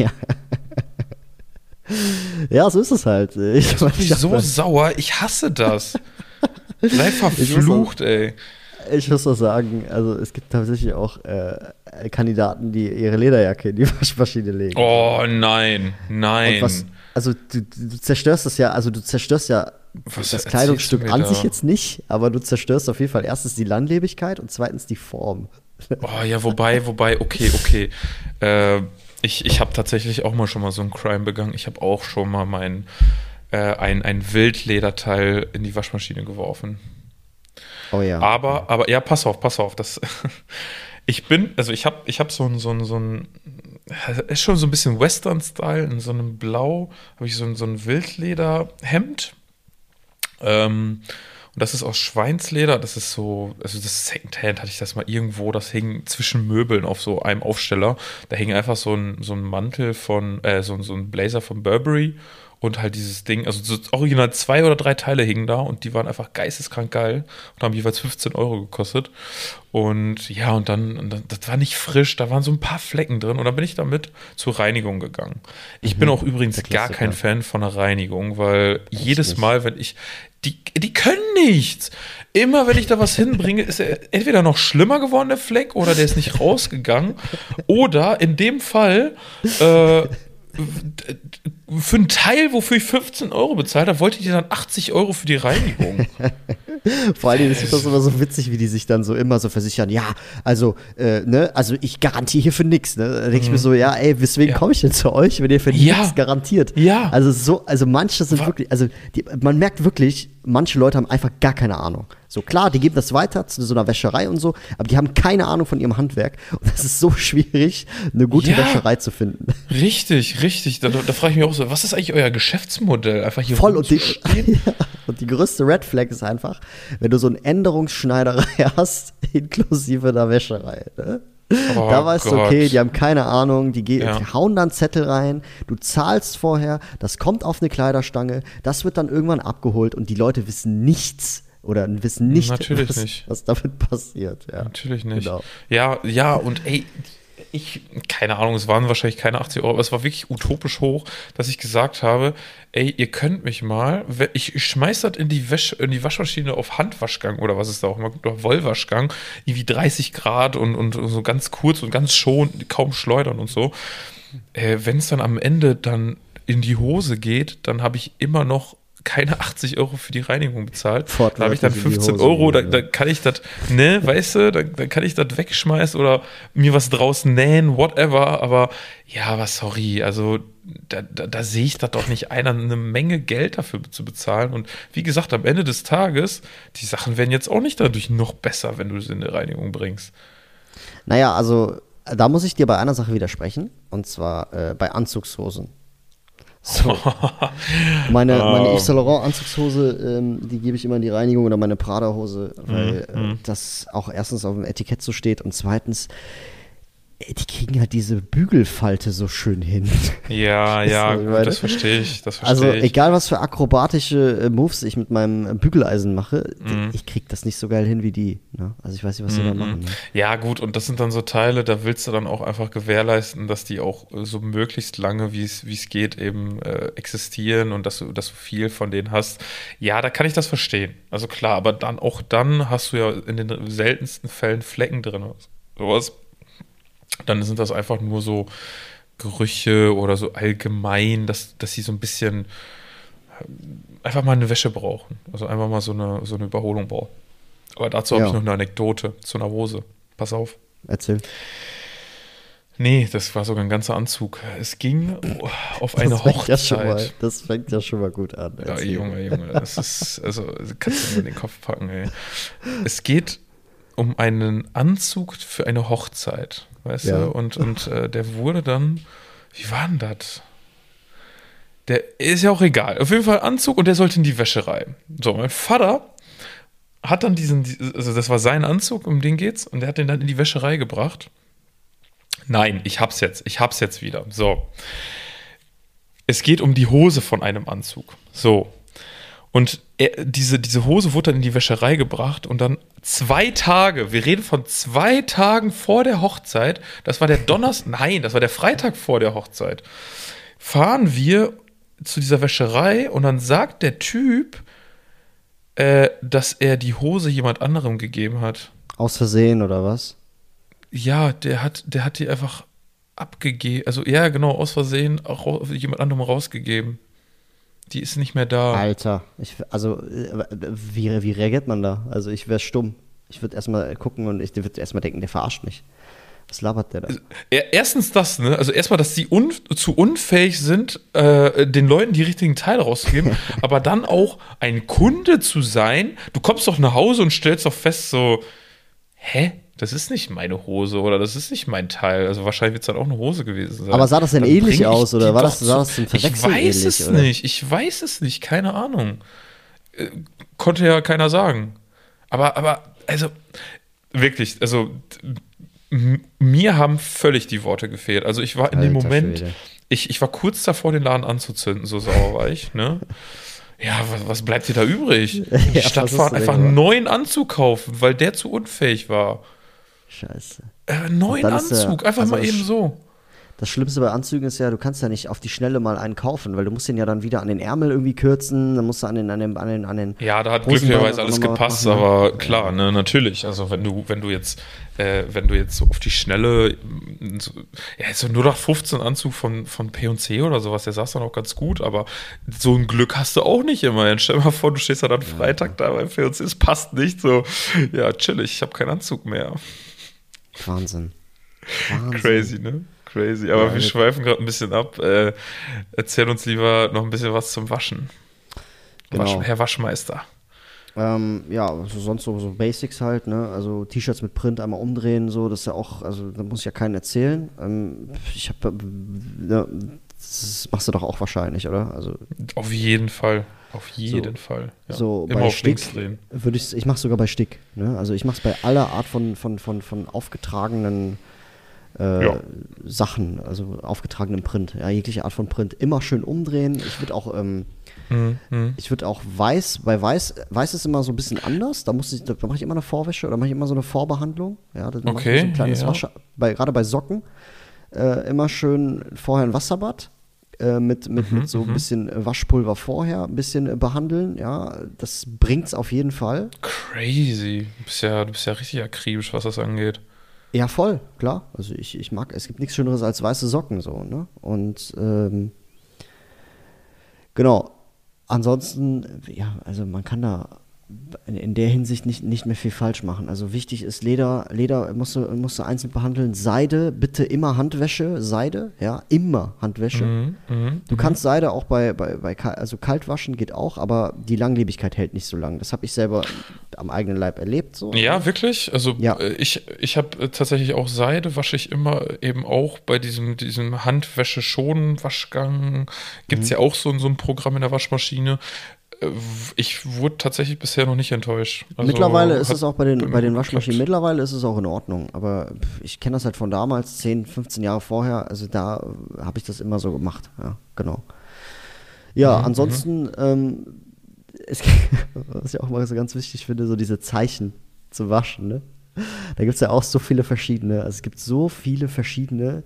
Ja, so ist es halt. Ich bin so sauer, ich hasse das. Sei verflucht, ey. Ich muss auch sagen, also es gibt tatsächlich auch Kandidaten, die ihre Lederjacke in die Waschmaschine legen. Oh nein. Also du zerstörst das ja, das Kleidungsstück an sich jetzt nicht, aber du zerstörst auf jeden Fall erstens die Langlebigkeit und zweitens die Form. Oh ja, wobei, okay. Ich habe tatsächlich auch mal schon mal so einen Crime begangen. Ich habe auch schon mal ein Wildlederteil in die Waschmaschine geworfen. Oh ja. Aber ja, pass auf. Ich habe so ein ist schon so ein bisschen Western-Style, in so einem Blau habe ich so ein Wildlederhemd. Und das ist aus Schweinsleder, das ist so, also das Secondhand hatte ich das mal irgendwo, das hing zwischen Möbeln auf so einem Aufsteller. Da hing einfach so ein Mantel von, so ein Blazer von Burberry und halt dieses Ding, also so original 2 oder 3 Teile hingen da und die waren einfach geisteskrank geil und haben jeweils 15 € gekostet. Und ja, und dann, das war nicht frisch, da waren so ein paar Flecken drin und dann bin ich damit zur Reinigung gegangen. Ich bin auch übrigens gar kein Fan von einer Reinigung, weil jedes Mal, wenn ich, die können nichts. Immer wenn ich da was hinbringe, ist er entweder noch schlimmer geworden, der Fleck, oder der ist nicht rausgegangen. Oder in dem Fall, für einen Teil, wofür ich 15 € bezahlt habe, wollte ich dann 80 € für die Reinigung. Vor allen Dingen ist das immer so witzig, wie die sich dann so immer so versichern, ja, also ich garantiere hier für nichts. Ne? Da denke ich mir so, ja, ey, weswegen komme ich denn zu euch, wenn ihr für nichts garantiert? Ja. Also manche sind wirklich, man merkt wirklich, manche Leute haben einfach gar keine Ahnung. So klar, die geben das weiter zu so einer Wäscherei und so, aber die haben keine Ahnung von ihrem Handwerk. Und das ist so schwierig, eine gute Wäscherei zu finden. Richtig. Da frage ich mich auch so, was ist eigentlich euer Geschäftsmodell? Einfach hier voll und die größte Red Flag ist einfach, wenn du so eine Änderungsschneiderei hast, inklusive einer Wäscherei. Ne? Oh, da weißt du, okay, die haben keine Ahnung, die hauen dann Zettel rein, du zahlst vorher, das kommt auf eine Kleiderstange, das wird dann irgendwann abgeholt und die Leute wissen nichts. Oder wissen nicht, was damit passiert. Ja. Natürlich nicht. Genau. Ja, und ey, keine Ahnung, es waren wahrscheinlich keine 80 €, aber es war wirklich utopisch hoch, dass ich gesagt habe, ey, ihr könnt mich mal, ich schmeiß das in die Waschmaschine auf Handwaschgang oder was ist da auch immer, oder Wollwaschgang, irgendwie 30 Grad und so ganz kurz und ganz kaum schleudern und so. Wenn es dann am Ende dann in die Hose geht, dann habe ich immer noch keine 80 € für die Reinigung bezahlt. Da habe ich dann 15 €, da kann ich das, weißt du, dann kann ich das wegschmeißen oder mir was draus nähen, whatever, aber ja, aber sorry, also da sehe ich das doch nicht ein, eine Menge Geld dafür zu bezahlen und wie gesagt, am Ende des Tages, die Sachen werden jetzt auch nicht dadurch noch besser, wenn du sie in die Reinigung bringst. Naja, also da muss ich dir bei einer Sache widersprechen und zwar bei Anzugshosen. So. Meine Yves Saint Laurent Anzugshose, die gebe ich immer in die Reinigung oder meine Prada Hose, weil das auch erstens auf dem Etikett so steht und zweitens, die kriegen halt diese Bügelfalte so schön hin. Ja, ja, du, gut, das verstehe ich. Also egal, was für akrobatische Moves ich mit meinem Bügeleisen mache, ich krieg das nicht so geil hin wie die. Ne? Also ich weiß nicht, was die da machen. Ne? Ja, gut, und das sind dann so Teile, da willst du dann auch einfach gewährleisten, dass die auch so möglichst lange, wie es geht, eben existieren und dass du viel von denen hast. Ja, da kann ich das verstehen. Also klar, aber dann hast du ja in den seltensten Fällen Flecken drin. Sowas. Dann sind das einfach nur so Gerüche oder so allgemein, dass sie so ein bisschen einfach mal eine Wäsche brauchen. Also einfach mal so eine Überholung brauchen. Aber dazu habe ich noch eine Anekdote zu einer Hose. Pass auf. Erzähl. Nee, das war sogar ein ganzer Anzug. Es ging auf eine Hochzeit. Das fängt ja schon mal gut an. Ja, Junge, das ist, also kannst du mir in den Kopf packen, ey. Es geht um einen Anzug für eine Hochzeit, weißt du? Und der wurde dann, wie war denn das? Der ist ja auch egal. Auf jeden Fall Anzug und der sollte in die Wäscherei. So, mein Vater hat dann also das war sein Anzug, um den geht's, und der hat den dann in die Wäscherei gebracht. Nein, ich hab's jetzt wieder. So. Es geht um die Hose von einem Anzug. So. Und diese Hose wurde dann in die Wäscherei gebracht und dann 2 Tage, wir reden von 2 Tagen vor der Hochzeit, das war der das war der Freitag vor der Hochzeit, fahren wir zu dieser Wäscherei und dann sagt der Typ, dass er die Hose jemand anderem gegeben hat. Aus Versehen oder was? Ja, der hat die einfach abgegeben, also ja, genau, aus Versehen auch jemand anderem rausgegeben. Die ist nicht mehr da. Alter, wie reagiert man da? Also ich wäre stumm. Ich würde erstmal gucken und ich würde erstmal denken, der verarscht mich. Was labert der da? Erstens das, ne? Also erstmal, dass die zu unfähig sind, den Leuten die richtigen Teile rauszugeben, aber dann auch ein Kunde zu sein. Du kommst doch nach Hause und stellst doch fest so, hä? Das ist nicht meine Hose oder das ist nicht mein Teil. Also wahrscheinlich wird es dann auch eine Hose gewesen sein. Aber sah das denn ähnlich aus oder sah das zum Verwechseln ähnlich? Ich weiß es nicht, keine Ahnung. Konnte ja keiner sagen. Aber, also, wirklich, also, mir haben völlig die Worte gefehlt. Also ich war in dem Moment, ich war kurz davor, den Laden anzuzünden, so sauer war ich, ne? Ja, was bleibt dir da übrig? Statt einfach einen neuen Anzug kaufen, weil der zu unfähig war. Scheiße. Neuen Anzug, einfach mal eben so. Das Schlimmste bei Anzügen ist ja, du kannst ja nicht auf die Schnelle mal einen kaufen, weil du musst den ja dann wieder an den Ärmel irgendwie kürzen, dann musst du an den Ja, da hat glücklicherweise alles gepasst, aber klar, ne, natürlich. Also wenn du jetzt so auf die Schnelle, so nur nach 15 Anzug von P&C oder sowas, der saß dann auch ganz gut, aber so ein Glück hast du auch nicht immer. Stell dir mal vor, du stehst ja dann Freitag da bei P&C, es passt nicht so. Ja, chillig, ich habe keinen Anzug mehr. Wahnsinn. Crazy, ne? Crazy, aber wir schweifen gerade ein bisschen ab. Erzähl uns lieber noch ein bisschen was zum Waschen. Genau. Herr Waschmeister. Also sonst so Basics halt, ne? Also T-Shirts mit Print einmal umdrehen, so, das ist ja auch, also da muss ich ja keinen erzählen. Das machst du doch auch wahrscheinlich, oder? Also auf jeden Fall. Auf jeden Fall. Ja. So immer bei auf Stick links drehen. ich mach's sogar bei Stick, ne? Also ich mach's bei aller Art von aufgetragenen Sachen, also aufgetragenem Print, ja, jegliche Art von Print, immer schön umdrehen. Ich würde auch weiß ist immer so ein bisschen anders, da mache ich immer eine Vorwäsche oder mache ich immer so eine Vorbehandlung, ja, dann mache ich so ein kleines gerade bei Socken, immer schön vorher ein Wasserbad, mit so ein bisschen Waschpulver vorher, ein bisschen behandeln, ja, das bringt's auf jeden Fall. Crazy, du bist ja richtig akribisch, was das angeht. Ja, voll, klar. Also ich mag, es gibt nichts Schöneres als weiße Socken, so, ne? Und genau. Ansonsten, ja, also man kann da in der Hinsicht nicht mehr viel falsch machen. Also wichtig ist Leder musst du einzeln behandeln. Seide, bitte immer Handwäsche, Seide, ja, immer Handwäsche. Du kannst Seide auch also kalt waschen geht auch, aber die Langlebigkeit hält nicht so lang. Das habe ich selber am eigenen Leib erlebt. So. Ja, wirklich? Also ja. Ich habe tatsächlich auch Seide, wasche ich immer eben auch bei diesem Handwäsche-Schon-Waschgang. Gibt es ja auch so ein Programm in der Waschmaschine. ich wurde tatsächlich bisher noch nicht enttäuscht. Also, mittlerweile ist es auch bei den Waschmaschinen, mittlerweile ist es auch in Ordnung. Aber ich kenne das halt von damals, 10, 15 Jahre vorher. Also da habe ich das immer so gemacht. Ja, genau. Ja, ansonsten, was ich auch mal so ganz wichtig finde, so diese Zeichen zu waschen, ne? Da gibt es ja auch so viele verschiedene. Also es gibt so viele verschiedene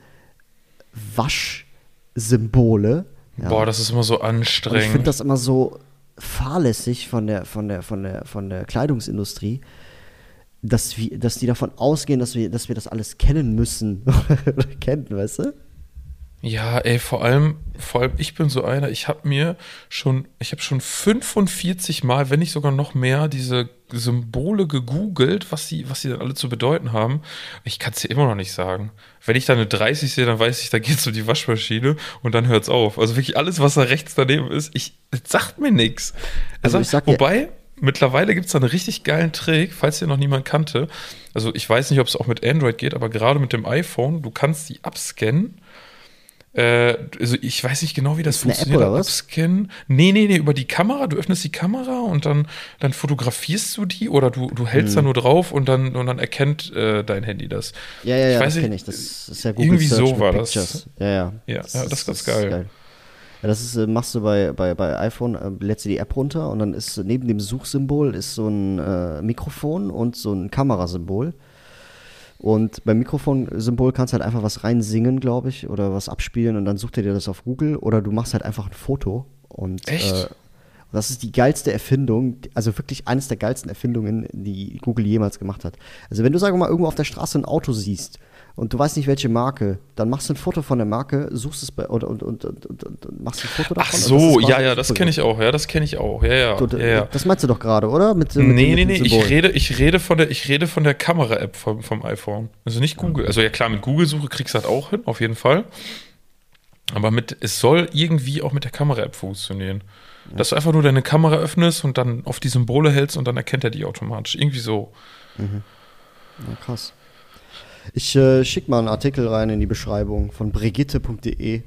Waschsymbole. Ja. Boah, das ist immer so Und ich anstrengend. finde das immer so fahrlässig von der Kleidungsindustrie, dass die davon ausgehen, dass wir das alles kennen müssen oder kennen, weißt du? Ja, ey, vor allem ich bin so einer, ich habe schon 45 Mal, wenn nicht sogar noch mehr, diese Symbole gegoogelt, was sie dann alle zu bedeuten haben. Ich kann es dir immer noch nicht sagen. Wenn ich da eine 30 sehe, dann weiß ich, da geht es um die Waschmaschine und dann hört's auf. Also wirklich alles, was da rechts daneben ist, das sagt mir nichts. Also ich sag dir- Wobei, mittlerweile gibt es da einen richtig geilen Trick, falls den noch niemand kannte. Also ich weiß nicht, ob es auch mit Android geht, aber gerade mit dem iPhone, du kannst die abscannen. Also ich weiß nicht genau, wie das Ist eine funktioniert. App oder was? Abscannen. Nee, über die Kamera. Du öffnest die Kamera und dann fotografierst du die oder du hältst da nur drauf und dann erkennt dein Handy das. Ja, Ich das weiß kenne nicht, ich. Das ist ja Google irgendwie Search so mit war Pictures. das. Ja. Ja, das ist ganz geil. Ja, das ist, machst du bei iPhone, lädst du die App runter und dann ist neben dem Suchsymbol ist so ein Mikrofon und so ein Kamerasymbol. Und beim Mikrofonsymbol kannst du halt einfach was reinsingen, glaube ich, oder was abspielen und dann sucht er dir das auf Google oder du machst halt einfach ein Foto. Und, Echt? das ist die geilste Erfindung, also wirklich eines der geilsten Erfindungen, die Google jemals gemacht hat. Also wenn du, sagen wir mal, irgendwo auf der Straße ein Auto siehst und du weißt nicht, welche Marke, dann machst du ein Foto von der Marke, suchst es und machst ein Foto davon. Ach so, das kenne ich auch. Ja, das kenne ich auch. Ja. Das meinst du doch gerade, oder? Nee. dem Symbol. Ich rede von der Kamera-App vom iPhone. Also nicht Google. Also ja klar, mit Google-Suche kriegst du das auch hin, auf jeden Fall. Aber es soll irgendwie auch mit der Kamera-App funktionieren. Dass du einfach nur deine Kamera öffnest und dann auf die Symbole hältst und dann erkennt er die automatisch. Irgendwie so. Ja, krass. Ich schicke mal einen Artikel rein in die Beschreibung von brigitte.de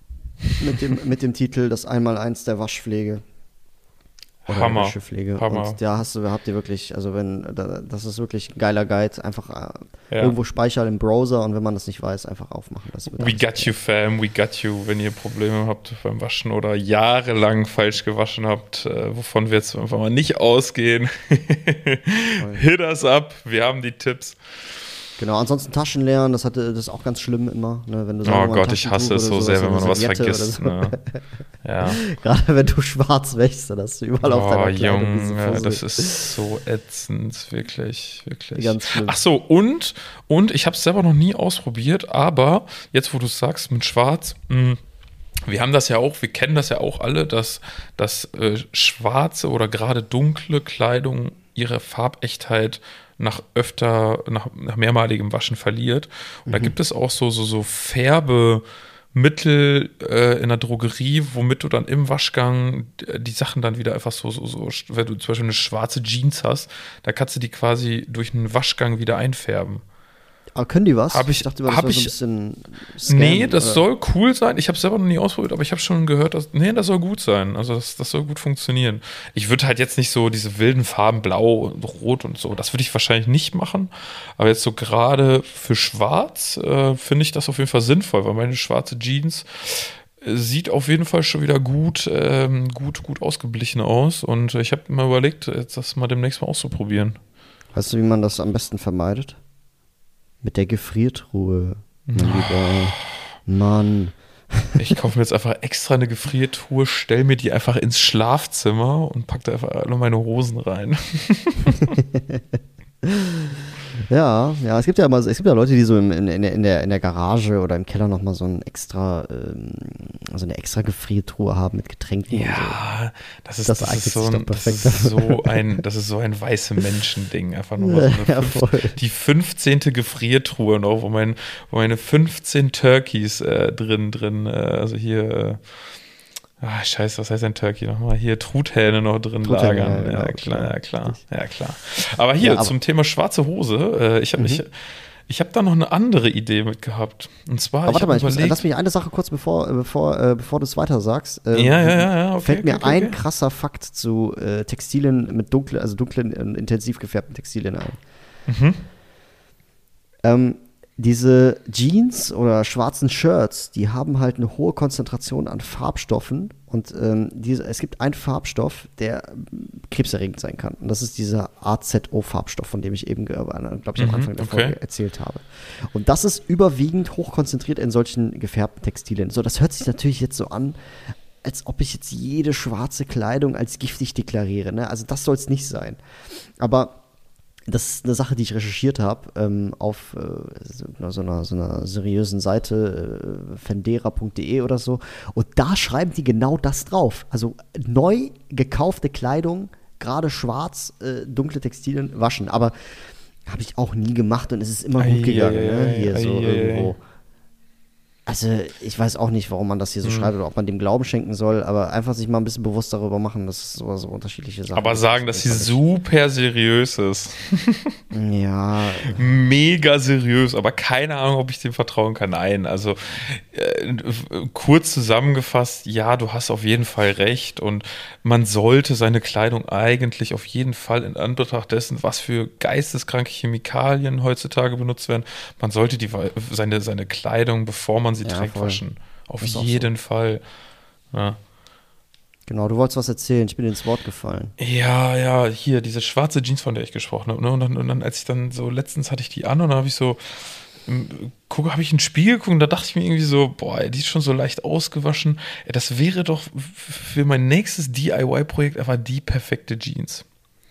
mit dem Titel Das Einmaleins der Waschpflege. Oder Hammer. Wäschepflege. Hammer. Und da habt ihr wirklich, also das ist wirklich ein geiler Guide, einfach irgendwo speichern im Browser und wenn man das nicht weiß, einfach aufmachen. We got you, fam, we got you, wenn ihr Probleme habt beim Waschen oder jahrelang falsch gewaschen habt, wovon wir jetzt einfach mal nicht ausgehen. Hit us up, wir haben die Tipps. Genau, ansonsten Taschen leeren, das ist auch ganz schlimm immer. Ne, wenn du Oh Gott, ich hasse es so sehr, wenn man was vergisst. So. Ne? Ja. Gerade wenn du schwarz wäschst, dann hast du überall auf deiner Kleidung diese Junge, Fussel. das ist so ätzend, wirklich. Ganz schlimm. Ach so, und ich habe es selber noch nie ausprobiert, aber jetzt, wo du es sagst, mit Schwarz, wir haben das ja auch, wir kennen das ja auch alle, dass schwarze oder gerade dunkle Kleidung ihre Farbechtheit nach mehrmaligem Waschen verliert. Und da gibt es auch so Färbemittel in der Drogerie, womit du dann im Waschgang die Sachen dann wieder einfach so, wenn du zum Beispiel eine schwarze Jeans hast, da kannst du die quasi durch einen Waschgang wieder einfärben. Aber können die was? Ich dachte, das war so ein bisschen Nee, das soll cool sein. Ich habe es selber noch nie ausprobiert, aber ich habe schon gehört, das soll gut sein. Also das soll gut funktionieren. Ich würde halt jetzt nicht so diese wilden Farben blau und rot und so, das würde ich wahrscheinlich nicht machen. Aber jetzt so gerade für schwarz finde ich das auf jeden Fall sinnvoll, weil meine schwarze Jeans sieht auf jeden Fall schon wieder gut ausgeblichen aus. Und ich habe mir überlegt, jetzt das mal demnächst mal auszuprobieren. Weißt du, wie man das am besten vermeidet? Mit der Gefriertruhe, mein Lieber. Mann. Ich kaufe mir jetzt einfach extra eine Gefriertruhe, stell mir die einfach ins Schlafzimmer und pack da einfach nur meine Hosen rein. Ja, es gibt ja Leute, die so in der Garage oder im Keller nochmal so eine extra Gefriertruhe haben mit Getränken und so. Ja, das ist so ein weiße Menschen-Ding. Einfach nochmal so die 15. Gefriertruhe noch, wo meine 15 Turkeys drin, also hier scheiße, was heißt denn Turkey nochmal? Hier Truthähne noch drin lagern. Ja, klar. Aber hier zum Thema schwarze Hose. Ich Ich habe da noch eine andere Idee mit gehabt. Und zwar, Aber warte mal, überlegt, lass mich eine Sache kurz, bevor du es weiter sagst. Ja, okay, fällt mir okay, ein okay. krasser Fakt zu Textilien mit dunklen, intensiv gefärbten Textilien ein. Diese Jeans oder schwarzen Shirts, die haben halt eine hohe Konzentration an Farbstoffen und es gibt einen Farbstoff, der krebserregend sein kann. Und das ist dieser AZO-Farbstoff, von dem ich eben, glaube ich, am Anfang der Folge erzählt habe. Und das ist überwiegend hochkonzentriert in solchen gefärbten Textilien. So, das hört sich natürlich jetzt so an, als ob ich jetzt jede schwarze Kleidung als giftig deklariere. Ne? Also das soll es nicht sein. Aber das ist eine Sache, die ich recherchiert habe auf so einer seriösen Seite, fendera.de oder so. Und da schreiben die genau das drauf. Also neu gekaufte Kleidung, gerade schwarz, dunkle Textilien waschen. Aber habe ich auch nie gemacht und es ist immer gut gegangen. Ne? Hier so irgendwo. Also ich weiß auch nicht, warum man das hier so schreibt oder ob man dem Glauben schenken soll, aber einfach sich mal ein bisschen bewusst darüber machen, dass es so unterschiedliche Sachen Aber sagen, dass sie super seriös ist. Ja. Mega seriös, aber keine Ahnung, ob ich dem vertrauen kann. Nein, also kurz zusammengefasst, ja, du hast auf jeden Fall recht und man sollte seine Kleidung eigentlich auf jeden Fall in Anbetracht dessen, was für geisteskranke Chemikalien heutzutage benutzt werden, man sollte seine Kleidung, bevor man sie trägt, waschen. Auf jeden Fall. Ja. Genau, du wolltest was erzählen, ich bin ins Wort gefallen. Ja, hier, diese schwarze Jeans, von der ich gesprochen habe. Ne? Und dann, als ich dann so, letztens hatte ich die an und dann habe ich so, habe ich in den Spiegel geguckt und da dachte ich mir irgendwie so, boah, die ist schon so leicht ausgewaschen. Das wäre doch für mein nächstes DIY-Projekt einfach die perfekte Jeans.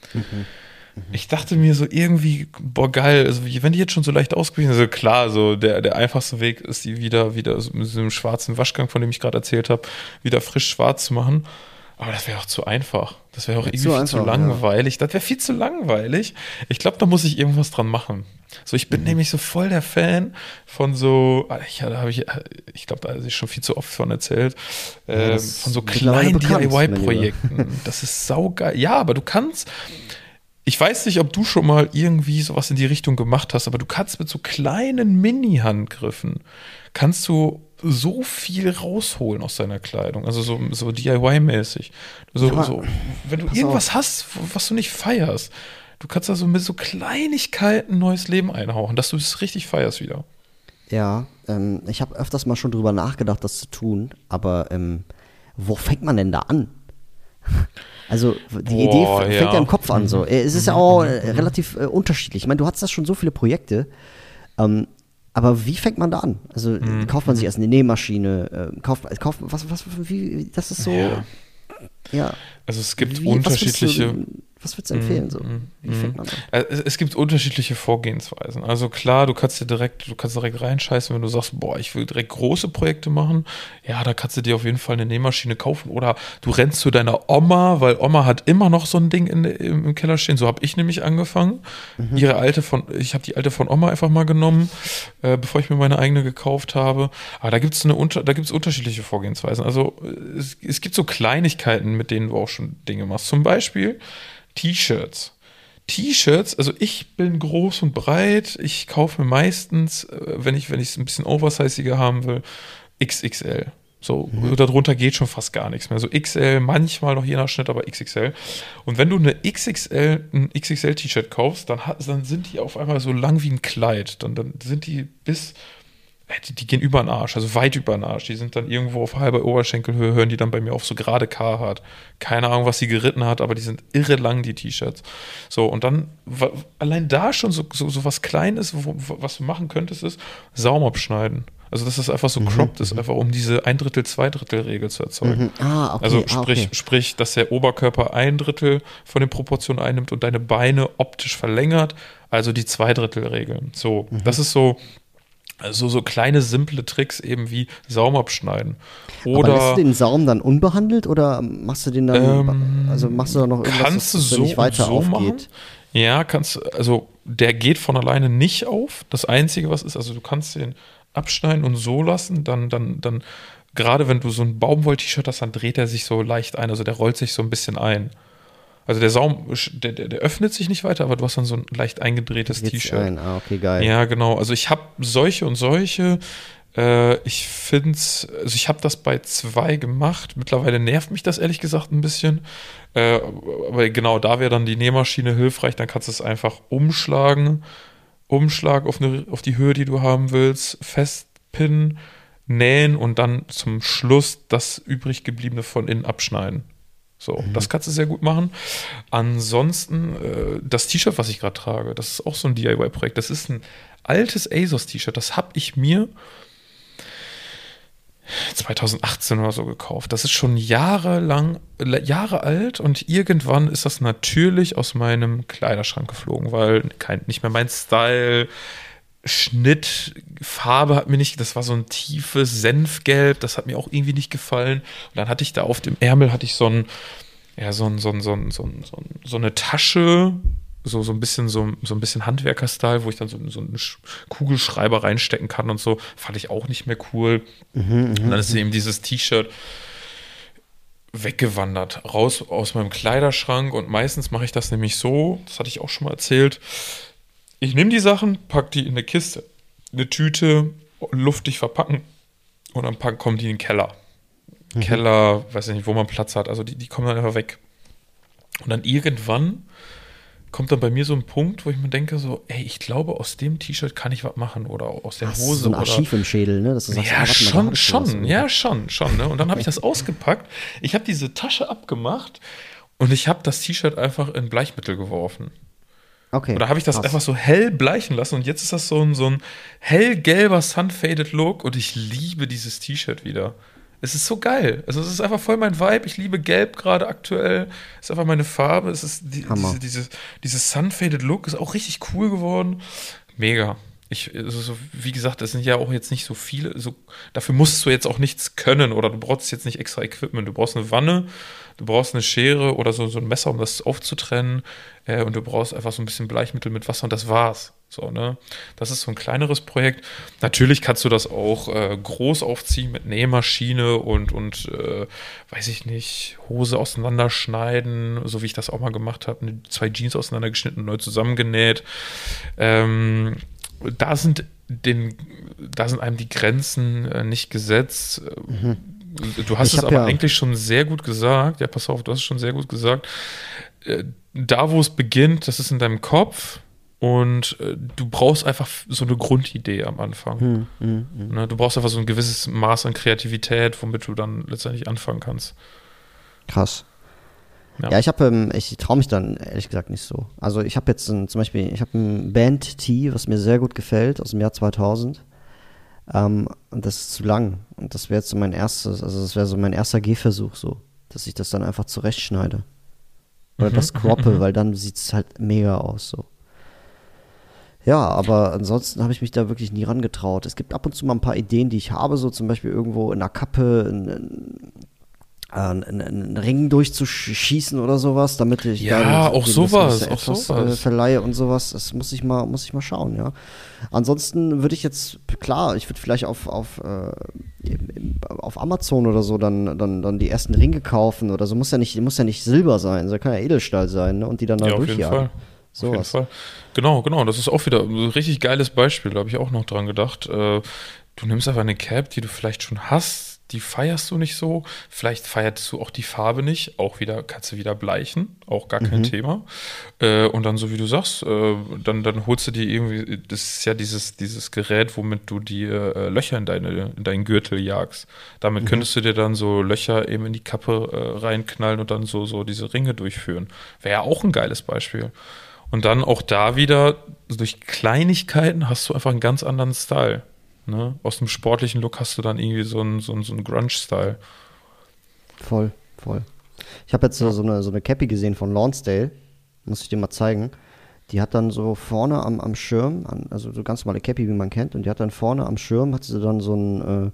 Ich dachte mir so irgendwie, boah, geil, also wenn die jetzt schon so leicht ausgewichen sind, also klar, so der einfachste Weg ist, die wieder so mit so einem schwarzen Waschgang, von dem ich gerade erzählt habe, wieder frisch schwarz zu machen. Aber das wäre auch zu einfach. Das wäre auch irgendwie viel zu langweilig. Ja. Das wäre viel zu langweilig. Ich glaube, da muss ich irgendwas dran machen. So, ich bin nämlich so voll der Fan von so, ich glaube, da habe ich schon viel zu oft von erzählt, von so kleinen DIY-Projekten. Das ist saugeil. Ja, aber du kannst, ich weiß nicht, ob du schon mal irgendwie sowas in die Richtung gemacht hast, aber du kannst mit so kleinen Mini-Handgriffen, kannst du so viel rausholen aus deiner Kleidung, also so DIY-mäßig. So, wenn du irgendwas hast, was du nicht feierst, du kannst da so mit so Kleinigkeiten neues Leben einhauchen, dass du es richtig feierst wieder. Ja, ich habe öfters mal schon drüber nachgedacht, das zu tun, aber wo fängt man denn da an? Also die Idee fängt ja im Kopf an. So. Es ist ja auch relativ unterschiedlich. Ich meine, du hast das schon so viele Projekte, aber wie fängt man da an? Also kauft man sich erst eine Nähmaschine, das ist so, ja. Also es gibt unterschiedliche. Was würdest du empfehlen? So? Wie fängt man an? Es gibt unterschiedliche Vorgehensweisen. Also klar, du kannst direkt reinscheißen, wenn du sagst, boah, ich will direkt große Projekte machen. Ja, da kannst du dir auf jeden Fall eine Nähmaschine kaufen. Oder du rennst zu deiner Oma, weil Oma hat immer noch so ein Ding im Keller stehen. So habe ich nämlich angefangen. Ich habe die alte von Oma einfach mal genommen, bevor ich mir meine eigene gekauft habe. Aber da gibt es unterschiedliche Vorgehensweisen. Also es gibt so Kleinigkeiten, mit denen du auch schon Dinge machst. Zum Beispiel T-Shirts, also ich bin groß und breit, ich kaufe mir meistens, wenn ich es ein bisschen oversiziger haben will, XXL. So, darunter geht schon fast gar nichts mehr. So XL, manchmal noch je nach Schnitt, aber XXL. Und wenn du ein XXL-T-Shirt kaufst, dann sind die auf einmal so lang wie ein Kleid. Dann sind die die gehen über den Arsch, also weit über den Arsch. Die sind dann irgendwo auf halber Oberschenkelhöhe, hören die dann bei mir auf, so gerade Carhartt. Keine Ahnung, was sie geritten hat, aber die sind irre lang, die T-Shirts. So, und dann, allein da schon so was Kleines, was du machen könntest, ist Saum abschneiden. Also, dass das einfach so cropped ist, einfach um diese 1/3, 2/3-Regel zu erzeugen. Okay. Also, sprich, dass der Oberkörper 1/3 von den Proportionen einnimmt und deine Beine optisch verlängert, also die 2/3-Regel. So, das ist so kleine, simple Tricks eben wie Saum abschneiden. Oder aber lässt du den Saum dann unbehandelt oder machst du den dann, machst du da noch irgendwas, kannst das nicht weiter aufgeht? Machen? Ja, der geht von alleine nicht auf. Das Einzige, was ist, also du kannst den abschneiden und so lassen, dann gerade wenn du so ein Baumwoll-T-Shirt hast, dann dreht er sich so leicht ein, also der rollt sich so ein bisschen ein. Also der Saum, der öffnet sich nicht weiter, aber du hast dann so ein leicht eingedrehtes T-Shirt. Okay, geil. Ja, genau. Also ich habe solche und solche. Ich finde es, also ich habe das bei 2 gemacht. Mittlerweile nervt mich das ehrlich gesagt ein bisschen. Aber genau, da wäre dann die Nähmaschine hilfreich. Dann kannst du es einfach umschlagen. Umschlag auf die Höhe, die du haben willst. Festpinnen, nähen und dann zum Schluss das übrig gebliebene von innen abschneiden. So, das kannst du sehr gut machen. Ansonsten, das T-Shirt, was ich gerade trage, das ist auch so ein DIY-Projekt. Das ist ein altes ASOS-T-Shirt. Das habe ich mir 2018 oder so gekauft. Das ist schon Jahre alt und irgendwann ist das natürlich aus meinem Kleiderschrank geflogen, weil nicht mehr mein Style, Schnitt, Farbe hat mir nicht, das war so ein tiefes Senfgelb, das hat mir auch irgendwie nicht gefallen. Und dann hatte ich da auf dem Ärmel so eine Tasche, so ein bisschen Handwerker-Style, wo ich dann so einen Kugelschreiber reinstecken kann und so, fand ich auch nicht mehr cool. Und dann ist eben dieses T-Shirt weggewandert, raus aus meinem Kleiderschrank und meistens mache ich das nämlich so, das hatte ich auch schon mal erzählt, ich nehme die Sachen, packe die in eine Kiste, eine Tüte, luftig verpacken und dann kommen die in den Keller. Keller, weiß ich nicht, wo man Platz hat, also die kommen dann einfach weg. Und dann irgendwann kommt dann bei mir so ein Punkt, wo ich mir denke so, ey, ich glaube, aus dem T-Shirt kann ich was machen oder aus der Hose. So ein Archiv im Schädel, ne? Dass du sagst, ja, schon, ne? Und dann habe ich Okay. das ausgepackt. Ich habe diese Tasche abgemacht und ich habe das T-Shirt einfach in Bleichmittel geworfen. Okay. Oder habe ich das krass. einfach so hell bleichen lassen und jetzt ist das so ein hellgelber Sun-Faded Look und ich liebe dieses T-Shirt wieder. Es ist so geil. Also es ist einfach voll mein Vibe. Ich liebe Gelb gerade aktuell. Es ist einfach meine Farbe. Es ist Hammer. dieses Sun-Faded Look ist auch richtig cool geworden. Mega. Wie gesagt, das sind ja auch jetzt nicht so viele. Dafür musst du jetzt auch nichts können oder du brauchst jetzt nicht extra Equipment. Du brauchst eine Wanne, du brauchst eine Schere oder so ein Messer, um das aufzutrennen. Und du brauchst einfach so ein bisschen Bleichmittel mit Wasser und das war's. So, ne? Das ist so ein kleineres Projekt. Natürlich kannst du das auch groß aufziehen mit Nähmaschine und weiß ich nicht, Hose auseinanderschneiden, so wie ich das auch mal gemacht habe, 2 Jeans auseinandergeschnitten und neu zusammengenäht. Da sind einem die Grenzen nicht gesetzt. Du hast es aber eigentlich schon sehr gut gesagt. Ja, pass auf, du hast es schon sehr gut gesagt. Da, wo es beginnt, das ist in deinem Kopf und du brauchst einfach so eine Grundidee am Anfang. Ne, du brauchst einfach so ein gewisses Maß an Kreativität, womit du dann letztendlich anfangen kannst. Krass. Ja, ich traue mich dann ehrlich gesagt nicht so. Also ich habe jetzt zum Beispiel, ich habe ein Band-Tee, was mir sehr gut gefällt, aus dem Jahr 2000. Und das ist zu lang. Und das wäre jetzt so das wäre so mein erster Gehversuch so, dass ich das dann einfach zurechtschneide. Oder das croppe, weil dann sieht es halt mega aus so. Ja, aber ansonsten habe ich mich da wirklich nie rangetraut. Es gibt ab und zu mal ein paar Ideen, die ich habe, so zum Beispiel irgendwo in einer Kappe einen Ring durchzuschießen oder sowas, damit ich auch sowas verleihe und sowas. Das muss ich mal schauen, ja. Ansonsten würde ich jetzt, klar, ich würde vielleicht auf Amazon oder so dann die ersten Ringe kaufen oder so. Muss ja nicht Silber sein, das kann ja Edelstahl sein, ne? Und die dann da durchjagen. Auf jeden Fall. Genau, das ist auch wieder ein richtig geiles Beispiel, da habe ich auch noch dran gedacht. Du nimmst einfach eine Cap, die du vielleicht schon hast, die feierst du nicht so, vielleicht feierst du auch die Farbe nicht, kannst du wieder bleichen, auch gar kein Thema. Und dann, so wie du sagst, dann holst du dir irgendwie, das ist ja dieses Gerät, womit du die Löcher in deinen Gürtel jagst. Damit könntest du dir dann so Löcher eben in die Kappe reinknallen und dann so diese Ringe durchführen. Wäre ja auch ein geiles Beispiel. Und dann auch da wieder, durch Kleinigkeiten hast du einfach einen ganz anderen Style. Ne? Aus dem sportlichen Look hast du dann irgendwie so einen Grunge-Style. Voll. Ich habe jetzt so eine Cappy gesehen von Lonsdale, muss ich dir mal zeigen. Die hat dann so vorne am Schirm, also so ganz normale Cappy, wie man kennt, und die hat dann vorne am Schirm, hat sie dann so ein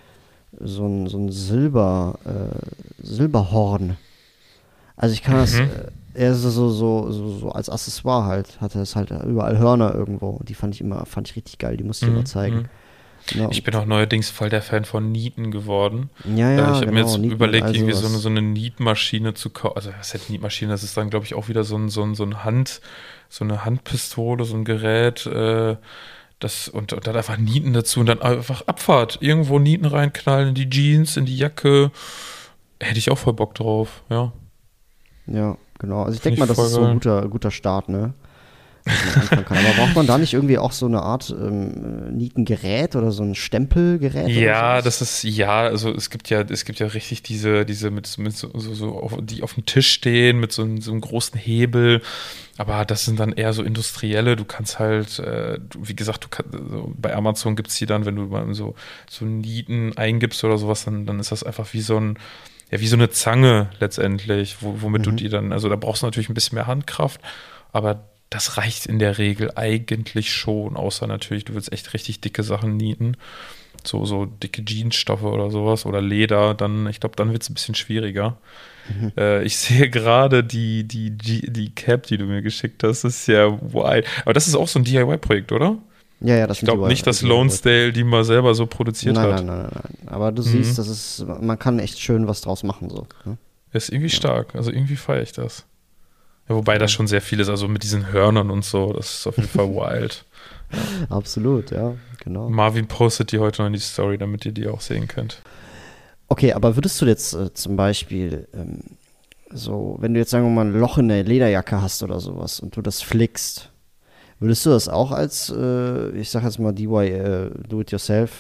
Silberhorn. Also ich kann das, eher so als Accessoire halt, hatte es halt überall Hörner irgendwo. Und die fand ich richtig geil, die musste ich dir mal zeigen. Ja, Ich bin auch neuerdings voll der Fan von Nieten geworden. ja, Ich habe mir jetzt Nieten und überlegt, all irgendwie sowas. so eine Nietmaschine zu kaufen. Also, was heißt Nietmaschine? Das ist dann, glaube ich, auch wieder so eine Handpistole, so ein Gerät, und dann einfach Nieten dazu und dann einfach Abfahrt. Irgendwo Nieten reinknallen in die Jeans, in die Jacke. Hätte ich auch voll Bock drauf, ja. Ja, genau. Also ich Find denke mal, ich das voll ist so ein geil. guter Start, ne? Was man anfangen kann. Aber braucht man da nicht irgendwie auch so eine Art Nietengerät oder so ein Stempelgerät Ja, oder sowas? also es gibt ja richtig diese mit die auf dem Tisch stehen, mit so einem großen Hebel. Aber das sind dann eher so industrielle. Du kannst halt, wie gesagt, so bei Amazon gibt es die dann, wenn du mal so Nieten eingibst oder sowas, dann ist das einfach wie so eine Zange letztendlich, womit du die dann, also da brauchst du natürlich ein bisschen mehr Handkraft, aber das reicht in der Regel eigentlich schon, außer natürlich, du willst echt richtig dicke Sachen nieten, so dicke Jeansstoffe oder sowas oder Leder, ich glaube, dann wird es ein bisschen schwieriger. Ich sehe gerade die Cap, die du mir geschickt hast, das ist ja wild. Aber das ist auch so ein DIY-Projekt, oder? Ja, das Ich glaube nicht, dass Lonesdale die mal selber so produziert nein, hat. nein. Aber du siehst, man kann echt schön was draus machen, so. Ne? Ist irgendwie stark, also irgendwie feiere ich das. Ja, wobei das schon sehr viel ist, also mit diesen Hörnern und so, das ist auf jeden Fall wild. Absolut, ja, genau. Marvin postet die heute noch in die Story, damit ihr die auch sehen könnt. Okay, aber würdest du jetzt zum Beispiel so, wenn du jetzt sagen wir mal ein Loch in der Lederjacke hast oder sowas und du das flickst, würdest du das auch als, ich sag jetzt mal Do-it-yourself,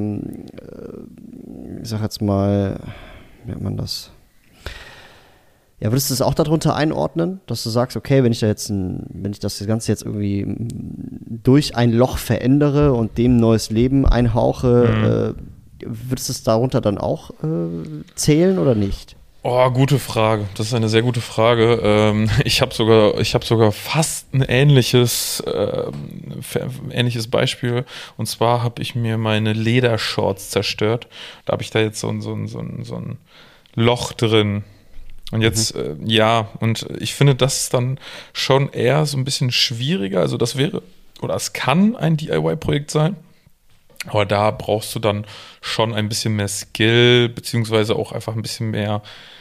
ich sag jetzt mal, wie nennt man das? Ja, würdest du es auch darunter einordnen, dass du sagst, okay, wenn ich das Ganze jetzt irgendwie durch ein Loch verändere und dem neues Leben einhauche, würdest du es darunter dann auch zählen oder nicht? Oh, gute Frage. Das ist eine sehr gute Frage. Ich habe sogar fast ein ähnliches Beispiel. Und zwar habe ich mir meine Ledershorts zerstört. Da habe ich da jetzt so ein Loch drin. Und jetzt, und ich finde, das ist dann schon eher so ein bisschen schwieriger. Also es kann ein DIY-Projekt sein, aber da brauchst du dann schon ein bisschen mehr Skill, beziehungsweise auch einfach ein bisschen mehr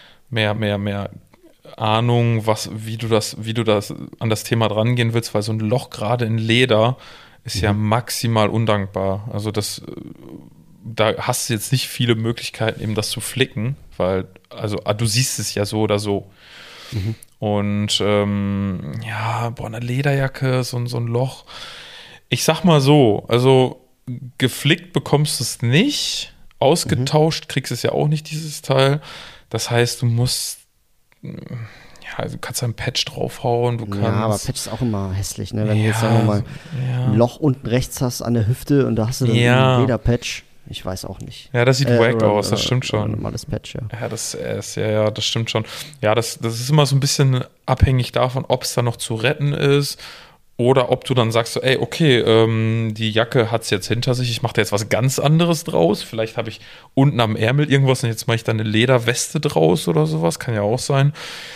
Ahnung, wie du das an das Thema drangehen willst, weil so ein Loch gerade in Leder ist ja maximal undankbar. Also da hast du jetzt nicht viele Möglichkeiten, eben das zu flicken, weil, also du siehst es ja so oder so. Und eine Lederjacke, so ein Loch. Ich sag mal so, also geflickt bekommst du es nicht, ausgetauscht kriegst du es ja auch nicht, dieses Teil. Das heißt, du musst, du kannst ein Patch draufhauen, Ja, aber Patch ist auch immer hässlich, ne? Wenn du jetzt, sagen wir mal, ein Loch unten rechts hast an der Hüfte und da hast du dann ein Lederpatch. Ich weiß auch nicht. Ja, das sieht wack aus, das stimmt schon. Ein normales Patch, ja. Ja, das stimmt schon. Ja, das ist immer so ein bisschen abhängig davon, ob es da noch zu retten ist oder ob du dann sagst, so, ey, okay, die Jacke hat es jetzt hinter sich, ich mache da jetzt was ganz anderes draus. Vielleicht habe ich unten am Ärmel irgendwas und jetzt mache ich da eine Lederweste draus oder sowas, kann ja auch sein.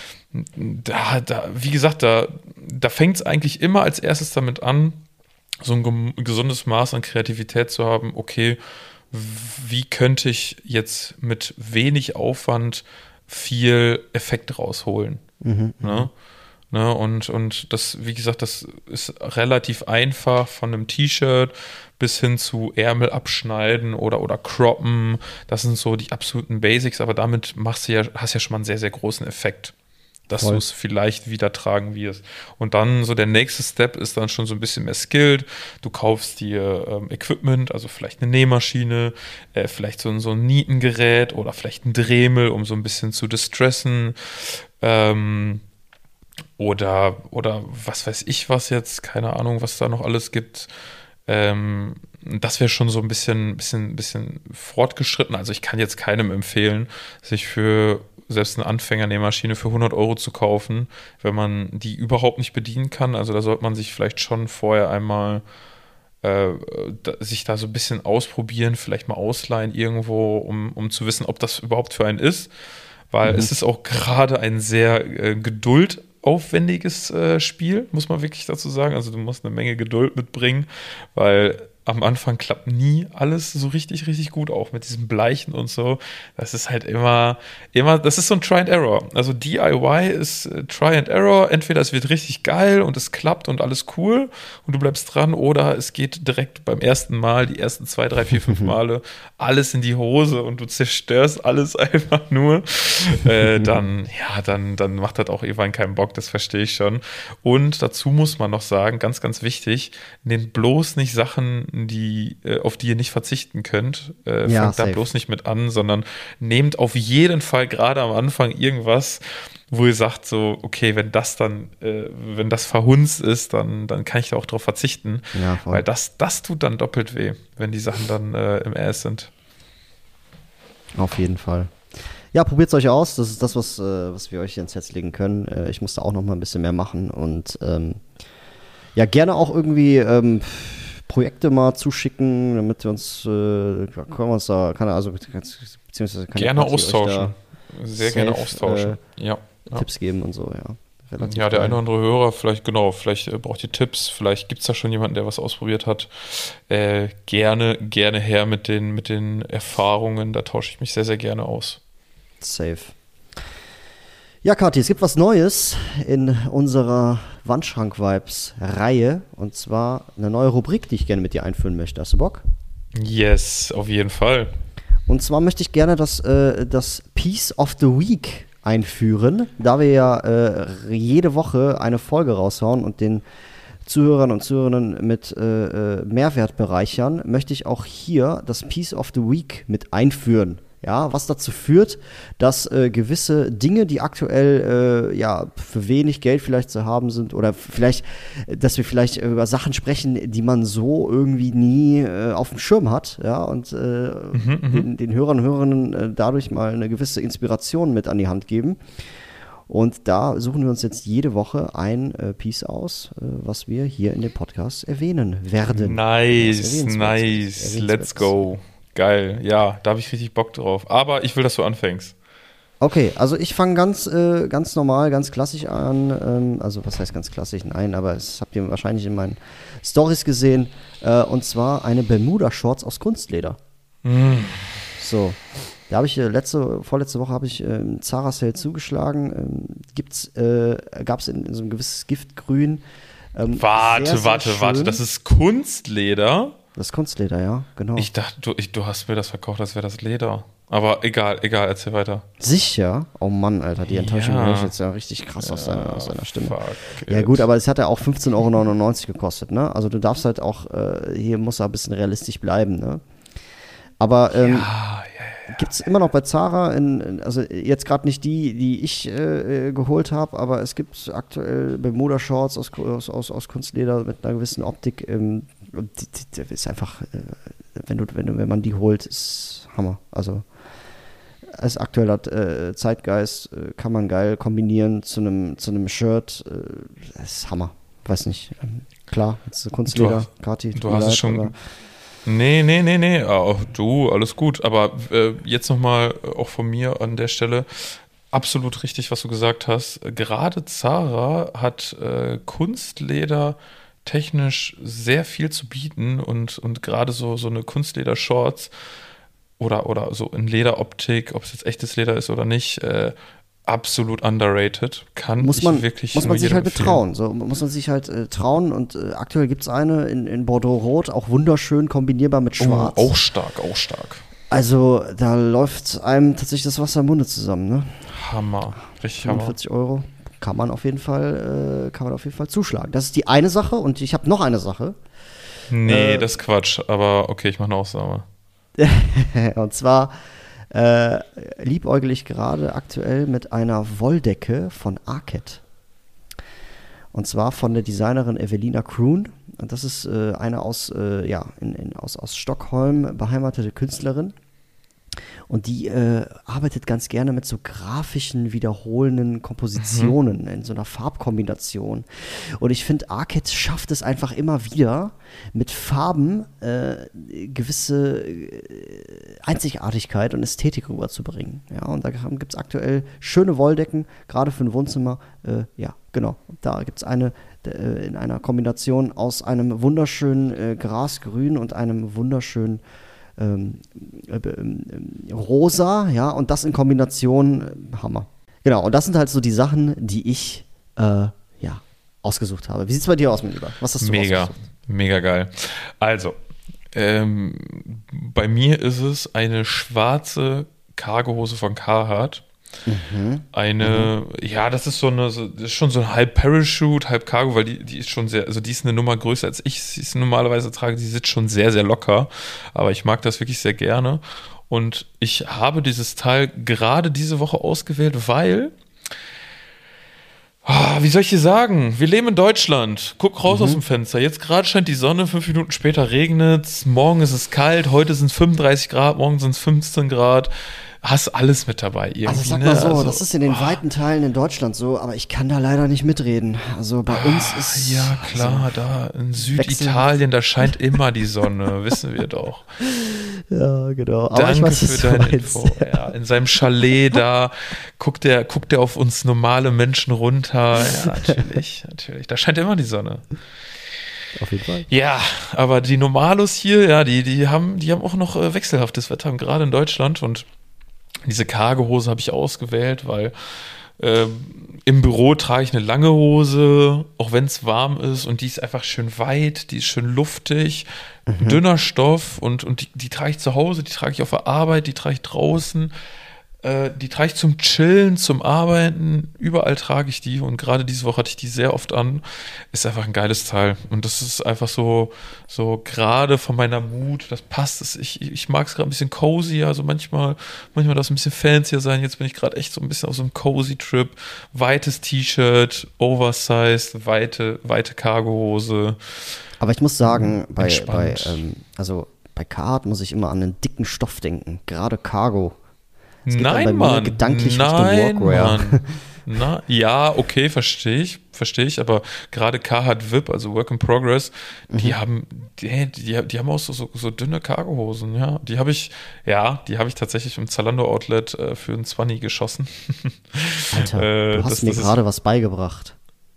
Wie gesagt, da fängt es eigentlich immer als erstes damit an, so ein gesundes Maß an Kreativität zu haben, okay, wie könnte ich jetzt mit wenig Aufwand viel Effekt rausholen? Ne? Ne? Und das, wie gesagt, das ist relativ einfach, von einem T-Shirt bis hin zu Ärmel abschneiden oder croppen. Das sind so die absoluten Basics, aber damit hast ja schon mal einen sehr, sehr großen Effekt, dass du es vielleicht wieder tragen wirst. Und dann so der nächste Step ist dann schon so ein bisschen mehr skilled. Du kaufst dir Equipment, also vielleicht eine Nähmaschine, vielleicht so ein Nietengerät oder vielleicht ein Dremel, um so ein bisschen zu distressen. Oder was weiß ich was jetzt, keine Ahnung, was da noch alles gibt. Das wäre schon so ein bisschen fortgeschritten. Also ich kann jetzt keinem empfehlen, sich für selbst eine Anfängernähmaschine für 100 € zu kaufen, wenn man die überhaupt nicht bedienen kann. Also da sollte man sich vielleicht schon vorher einmal sich da so ein bisschen ausprobieren, vielleicht mal ausleihen irgendwo, um zu wissen, ob das überhaupt für einen ist. Weil es ist auch gerade ein sehr geduldaufwendiges Spiel, muss man wirklich dazu sagen. Also du musst eine Menge Geduld mitbringen, weil am Anfang klappt nie alles so richtig, richtig gut, auch mit diesem Bleichen und so. Das ist halt immer, das ist so ein Try and Error. Also DIY ist Try and Error. Entweder es wird richtig geil und es klappt und alles cool und du bleibst dran, oder es geht direkt beim ersten Mal, die ersten 2, 3, 4, 5 Male alles in die Hose und du zerstörst alles einfach nur. Dann macht das auch irgendwann keinen Bock, das verstehe ich schon. Und dazu muss man noch sagen, ganz, ganz wichtig, nehmt bloß nicht Sachen, auf die ihr nicht verzichten könnt. Fangt da bloß nicht mit an, sondern nehmt auf jeden Fall gerade am Anfang irgendwas, wo ihr sagt so, okay, wenn das verhunzt ist, dann kann ich da auch drauf verzichten. Ja, weil das tut dann doppelt weh, wenn die Sachen dann im Ass sind. Auf jeden Fall. Ja, probiert es euch aus. Das ist das, was wir euch ins Herz legen können. Ich muss da auch noch mal ein bisschen mehr machen und gerne auch irgendwie Projekte mal zuschicken, damit wir uns, beziehungsweise gerne austauschen. Sehr gerne austauschen. Tipps geben und so, ja. Ja, der eine oder andere Hörer, vielleicht braucht ihr Tipps, vielleicht gibt es da schon jemanden, der was ausprobiert hat. Gerne her mit den Erfahrungen, da tausche ich mich sehr, sehr gerne aus. Safe. Ja, Kathi, es gibt was Neues in unserer Wandschrank-Vibes-Reihe. Und zwar eine neue Rubrik, die ich gerne mit dir einführen möchte. Hast du Bock? Yes, auf jeden Fall. Und zwar möchte ich gerne das Piece of the Week einführen. Da wir ja jede Woche eine Folge raushauen und den Zuhörern und Zuhörerinnen mit Mehrwert bereichern, möchte ich auch hier das Piece of the Week mit einführen. Ja, was dazu führt, dass gewisse Dinge, die aktuell für wenig Geld vielleicht zu haben sind, oder dass wir vielleicht über Sachen sprechen, die man so irgendwie nie auf dem Schirm hat, ja, und den Hörern und Hörerinnen dadurch mal eine gewisse Inspiration mit an die Hand geben. Und da suchen wir uns jetzt jede Woche ein Piece aus, was wir hier in dem Podcast erwähnen werden. Nice, let's go. Geil, ja, da habe ich richtig Bock drauf. Aber ich will, dass du anfängst. Okay, also ich fange ganz normal, ganz klassisch an. Also was heißt ganz klassisch? Nein, aber das habt ihr wahrscheinlich in meinen Stories gesehen. Und zwar eine Bermuda-Shorts aus Kunstleder. So, da habe ich vorletzte Woche habe ich Zara Sale zugeschlagen. Gab es in so ein gewisses Giftgrün. Warte, das ist Kunstleder? Das ist Kunstleder, ja, genau. Ich dachte, du hast mir das verkauft, das wäre das Leder. Aber egal, erzähl weiter. Sicher? Oh Mann, Alter, die Enttäuschung höre ich jetzt ja richtig krass aus seiner Stimme. Ja gut, aber es hat ja auch 15,99 € gekostet, ne? Also du darfst halt auch, hier muss er ein bisschen realistisch bleiben, ne? Aber gibt es immer noch bei Zara, also jetzt gerade nicht die ich geholt habe, aber es gibt aktuell Bermuda-Shorts aus Kunstleder mit einer gewissen Optik. Die ist einfach, wenn man die holt, ist Hammer. Also als aktueller Zeitgeist kann man geil kombinieren zu einem Shirt. Das ist Hammer. Weiß nicht. Klar, jetzt Kunstleder, Kati. Du hast es schon. Nee. Du, alles gut. Aber jetzt nochmal auch von mir an der Stelle. Absolut richtig, was du gesagt hast. Gerade Zara hat Kunstleder technisch sehr viel zu bieten und gerade so eine Kunstleder-Shorts oder so in Lederoptik, ob es jetzt echtes Leder ist oder nicht, absolut underrated. Muss man sich halt betrauen. So muss man sich halt trauen und aktuell gibt es eine in Bordeaux-Rot, auch wunderschön kombinierbar mit Schwarz. Oh, auch stark. Also da läuft einem tatsächlich das Wasser im Munde zusammen, ne? Hammer, richtig Hammer. 45 € kann man auf jeden Fall zuschlagen. Das ist die eine Sache und ich habe noch eine Sache. Nee, das ist Quatsch, aber okay, ich mache eine Ausnahme. Und zwar liebäugel ich gerade aktuell mit einer Wolldecke von Arket. Und zwar von der Designerin Evelina Kroon. Und das ist eine aus Stockholm beheimatete Künstlerin. und die arbeitet ganz gerne mit so grafischen, wiederholenden Kompositionen in so einer Farbkombination. Und ich finde, Arcade schafft es einfach immer wieder, mit Farben gewisse Einzigartigkeit und Ästhetik rüberzubringen. Ja, und da gibt es aktuell schöne Wolldecken, gerade für ein Wohnzimmer. Ja, genau. Da gibt es eine in einer Kombination aus einem wunderschönen Grasgrün und einem wunderschönen Rosa, ja, und das in Kombination, Hammer. Genau, und das sind halt so die Sachen, die ich ausgesucht habe. Wie sieht's bei dir aus, mein Lieber? Was hast du ausgesucht? Mega geil. Also, bei mir ist es eine schwarze Cargohose von Carhartt. Das ist das ist schon so ein halb Parachute, halb Cargo, weil die ist schon sehr, also die ist eine Nummer größer als ich sie normalerweise trage, die sitzt schon sehr, sehr locker, aber ich mag das wirklich sehr gerne und ich habe dieses Teil gerade diese Woche ausgewählt, weil wie soll ich dir sagen? Wir leben in Deutschland. Guck raus aus dem Fenster. Jetzt gerade scheint die Sonne, 5 Minuten später regnet's. Morgen ist es kalt, heute sind es 35 Grad, morgen sind es 15 Grad. Hast alles mit dabei irgendwie. Also sag mal so, das ist in den weiten Teilen in Deutschland so, aber ich kann da leider nicht mitreden. Also bei uns ist... Ja klar, da in Süditalien, da scheint immer die Sonne, wissen wir doch. Ja, genau. Aber danke für deine Info. Ja, in seinem Chalet da guckt er auf uns normale Menschen runter. Ja, natürlich. Da scheint immer die Sonne. Auf jeden Fall. Ja, aber die Normalos hier, ja, die haben auch noch wechselhaftes Wetter, gerade in Deutschland. Und diese Cargohose habe ich ausgewählt, weil im Büro trage ich eine lange Hose, auch wenn es warm ist, und die ist einfach schön weit, die ist schön luftig, dünner Stoff und die trage ich zu Hause, die trage ich auf der Arbeit, die trage ich draußen, die trage ich zum Chillen, zum Arbeiten, überall trage ich die und gerade diese Woche hatte ich die sehr oft an. Ist einfach ein geiles Teil und das ist einfach so gerade von meiner Mut, das passt. Ich mag es gerade ein bisschen cozy, also manchmal darf es ein bisschen fancier sein. Jetzt bin ich gerade echt so ein bisschen auf so einem cozy Trip. Weites T-Shirt, oversized, weite Cargohose. Aber ich muss sagen, bei Carhartt muss ich immer an einen dicken Stoff denken, gerade Cargo. Nein, Mann. Gedanklich Richtung Workwear. Mann. Ja, okay, verstehe ich, aber gerade Carhartt VIP, also Work in Progress, die haben auch so dünne Cargohosen, ja. Die habe ich tatsächlich im Zalando-Outlet für einen 20 geschossen. Alter, du hast mir gerade was beigebracht.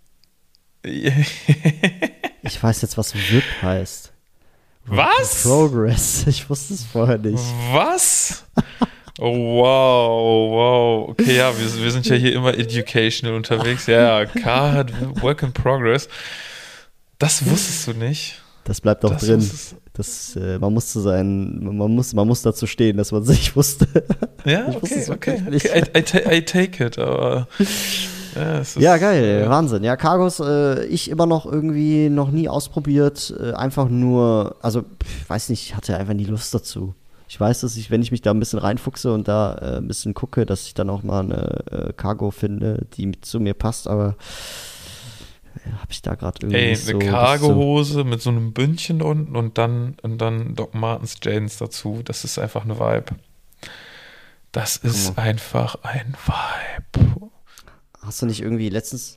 Ich weiß jetzt, was VIP heißt. Was? Progress. Ich wusste es vorher nicht. Was? Oh, wow. Okay, ja, wir sind ja hier immer educational unterwegs. Ja, Carhartt Work in Progress. Das wusstest du nicht. Das bleibt doch drin. Man muss dazu stehen, dass man es nicht wusste. Ja, okay. I take it, aber... Ja, geil, Wahnsinn. Ja, Cargos, ich immer noch irgendwie noch nie ausprobiert. Einfach nur, also, weiß nicht, ich hatte einfach nie Lust dazu. Ich weiß, dass wenn ich mich da ein bisschen reinfuchse und da ein bisschen gucke, dass ich dann auch mal eine Cargo finde, die zu mir passt, aber habe ich da gerade irgendwie so... Eine Cargohose mit so einem Bündchen unten und dann Doc Martens Jadens dazu, das ist einfach eine Vibe. Das ist einfach ein Vibe. Hast du nicht irgendwie letztens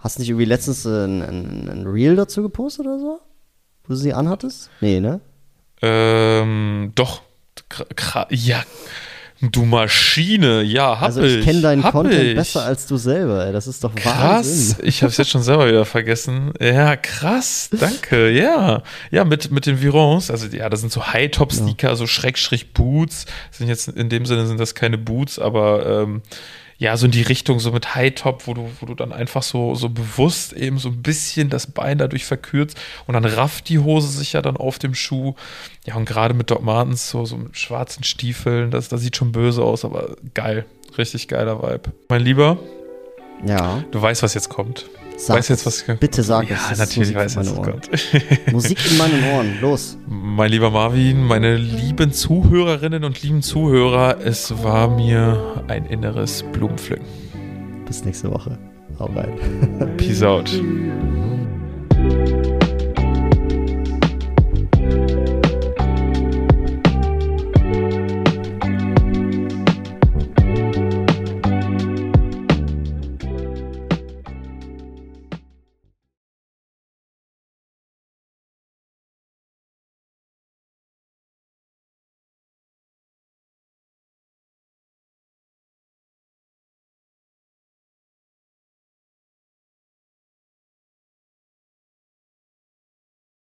ein Reel dazu gepostet oder so? Wo du sie anhattest? Nee, ne? Doch. Ja, du Maschine. Ja, Also ich kenne deinen Content besser als du selber. Ey. Das ist doch Wahnsinn. Krass, ich habe es jetzt schon selber wieder vergessen. Ja, krass, danke. Ja, mit den Virons. Also ja, das sind so High-Top-Sneaker, so Schrägstrich-Boots. In dem Sinne sind das keine Boots, aber ja, so in die Richtung, so mit High-Top, wo du dann einfach so bewusst eben so ein bisschen das Bein dadurch verkürzt und dann rafft die Hose sich ja dann auf dem Schuh. Ja, und gerade mit Doc Martens, so mit schwarzen Stiefeln, das sieht schon böse aus, aber geil. Richtig geiler Vibe. Mein Lieber, ja. Du weißt, was jetzt kommt. Bitte sag es. Ja, natürlich weiß ich, was kommt. Musik in meinen Ohren, los. Mein lieber Marvin, meine lieben Zuhörerinnen und lieben Zuhörer, es war mir ein inneres Blumenpflücken. Bis nächste Woche. Hau rein. Peace out.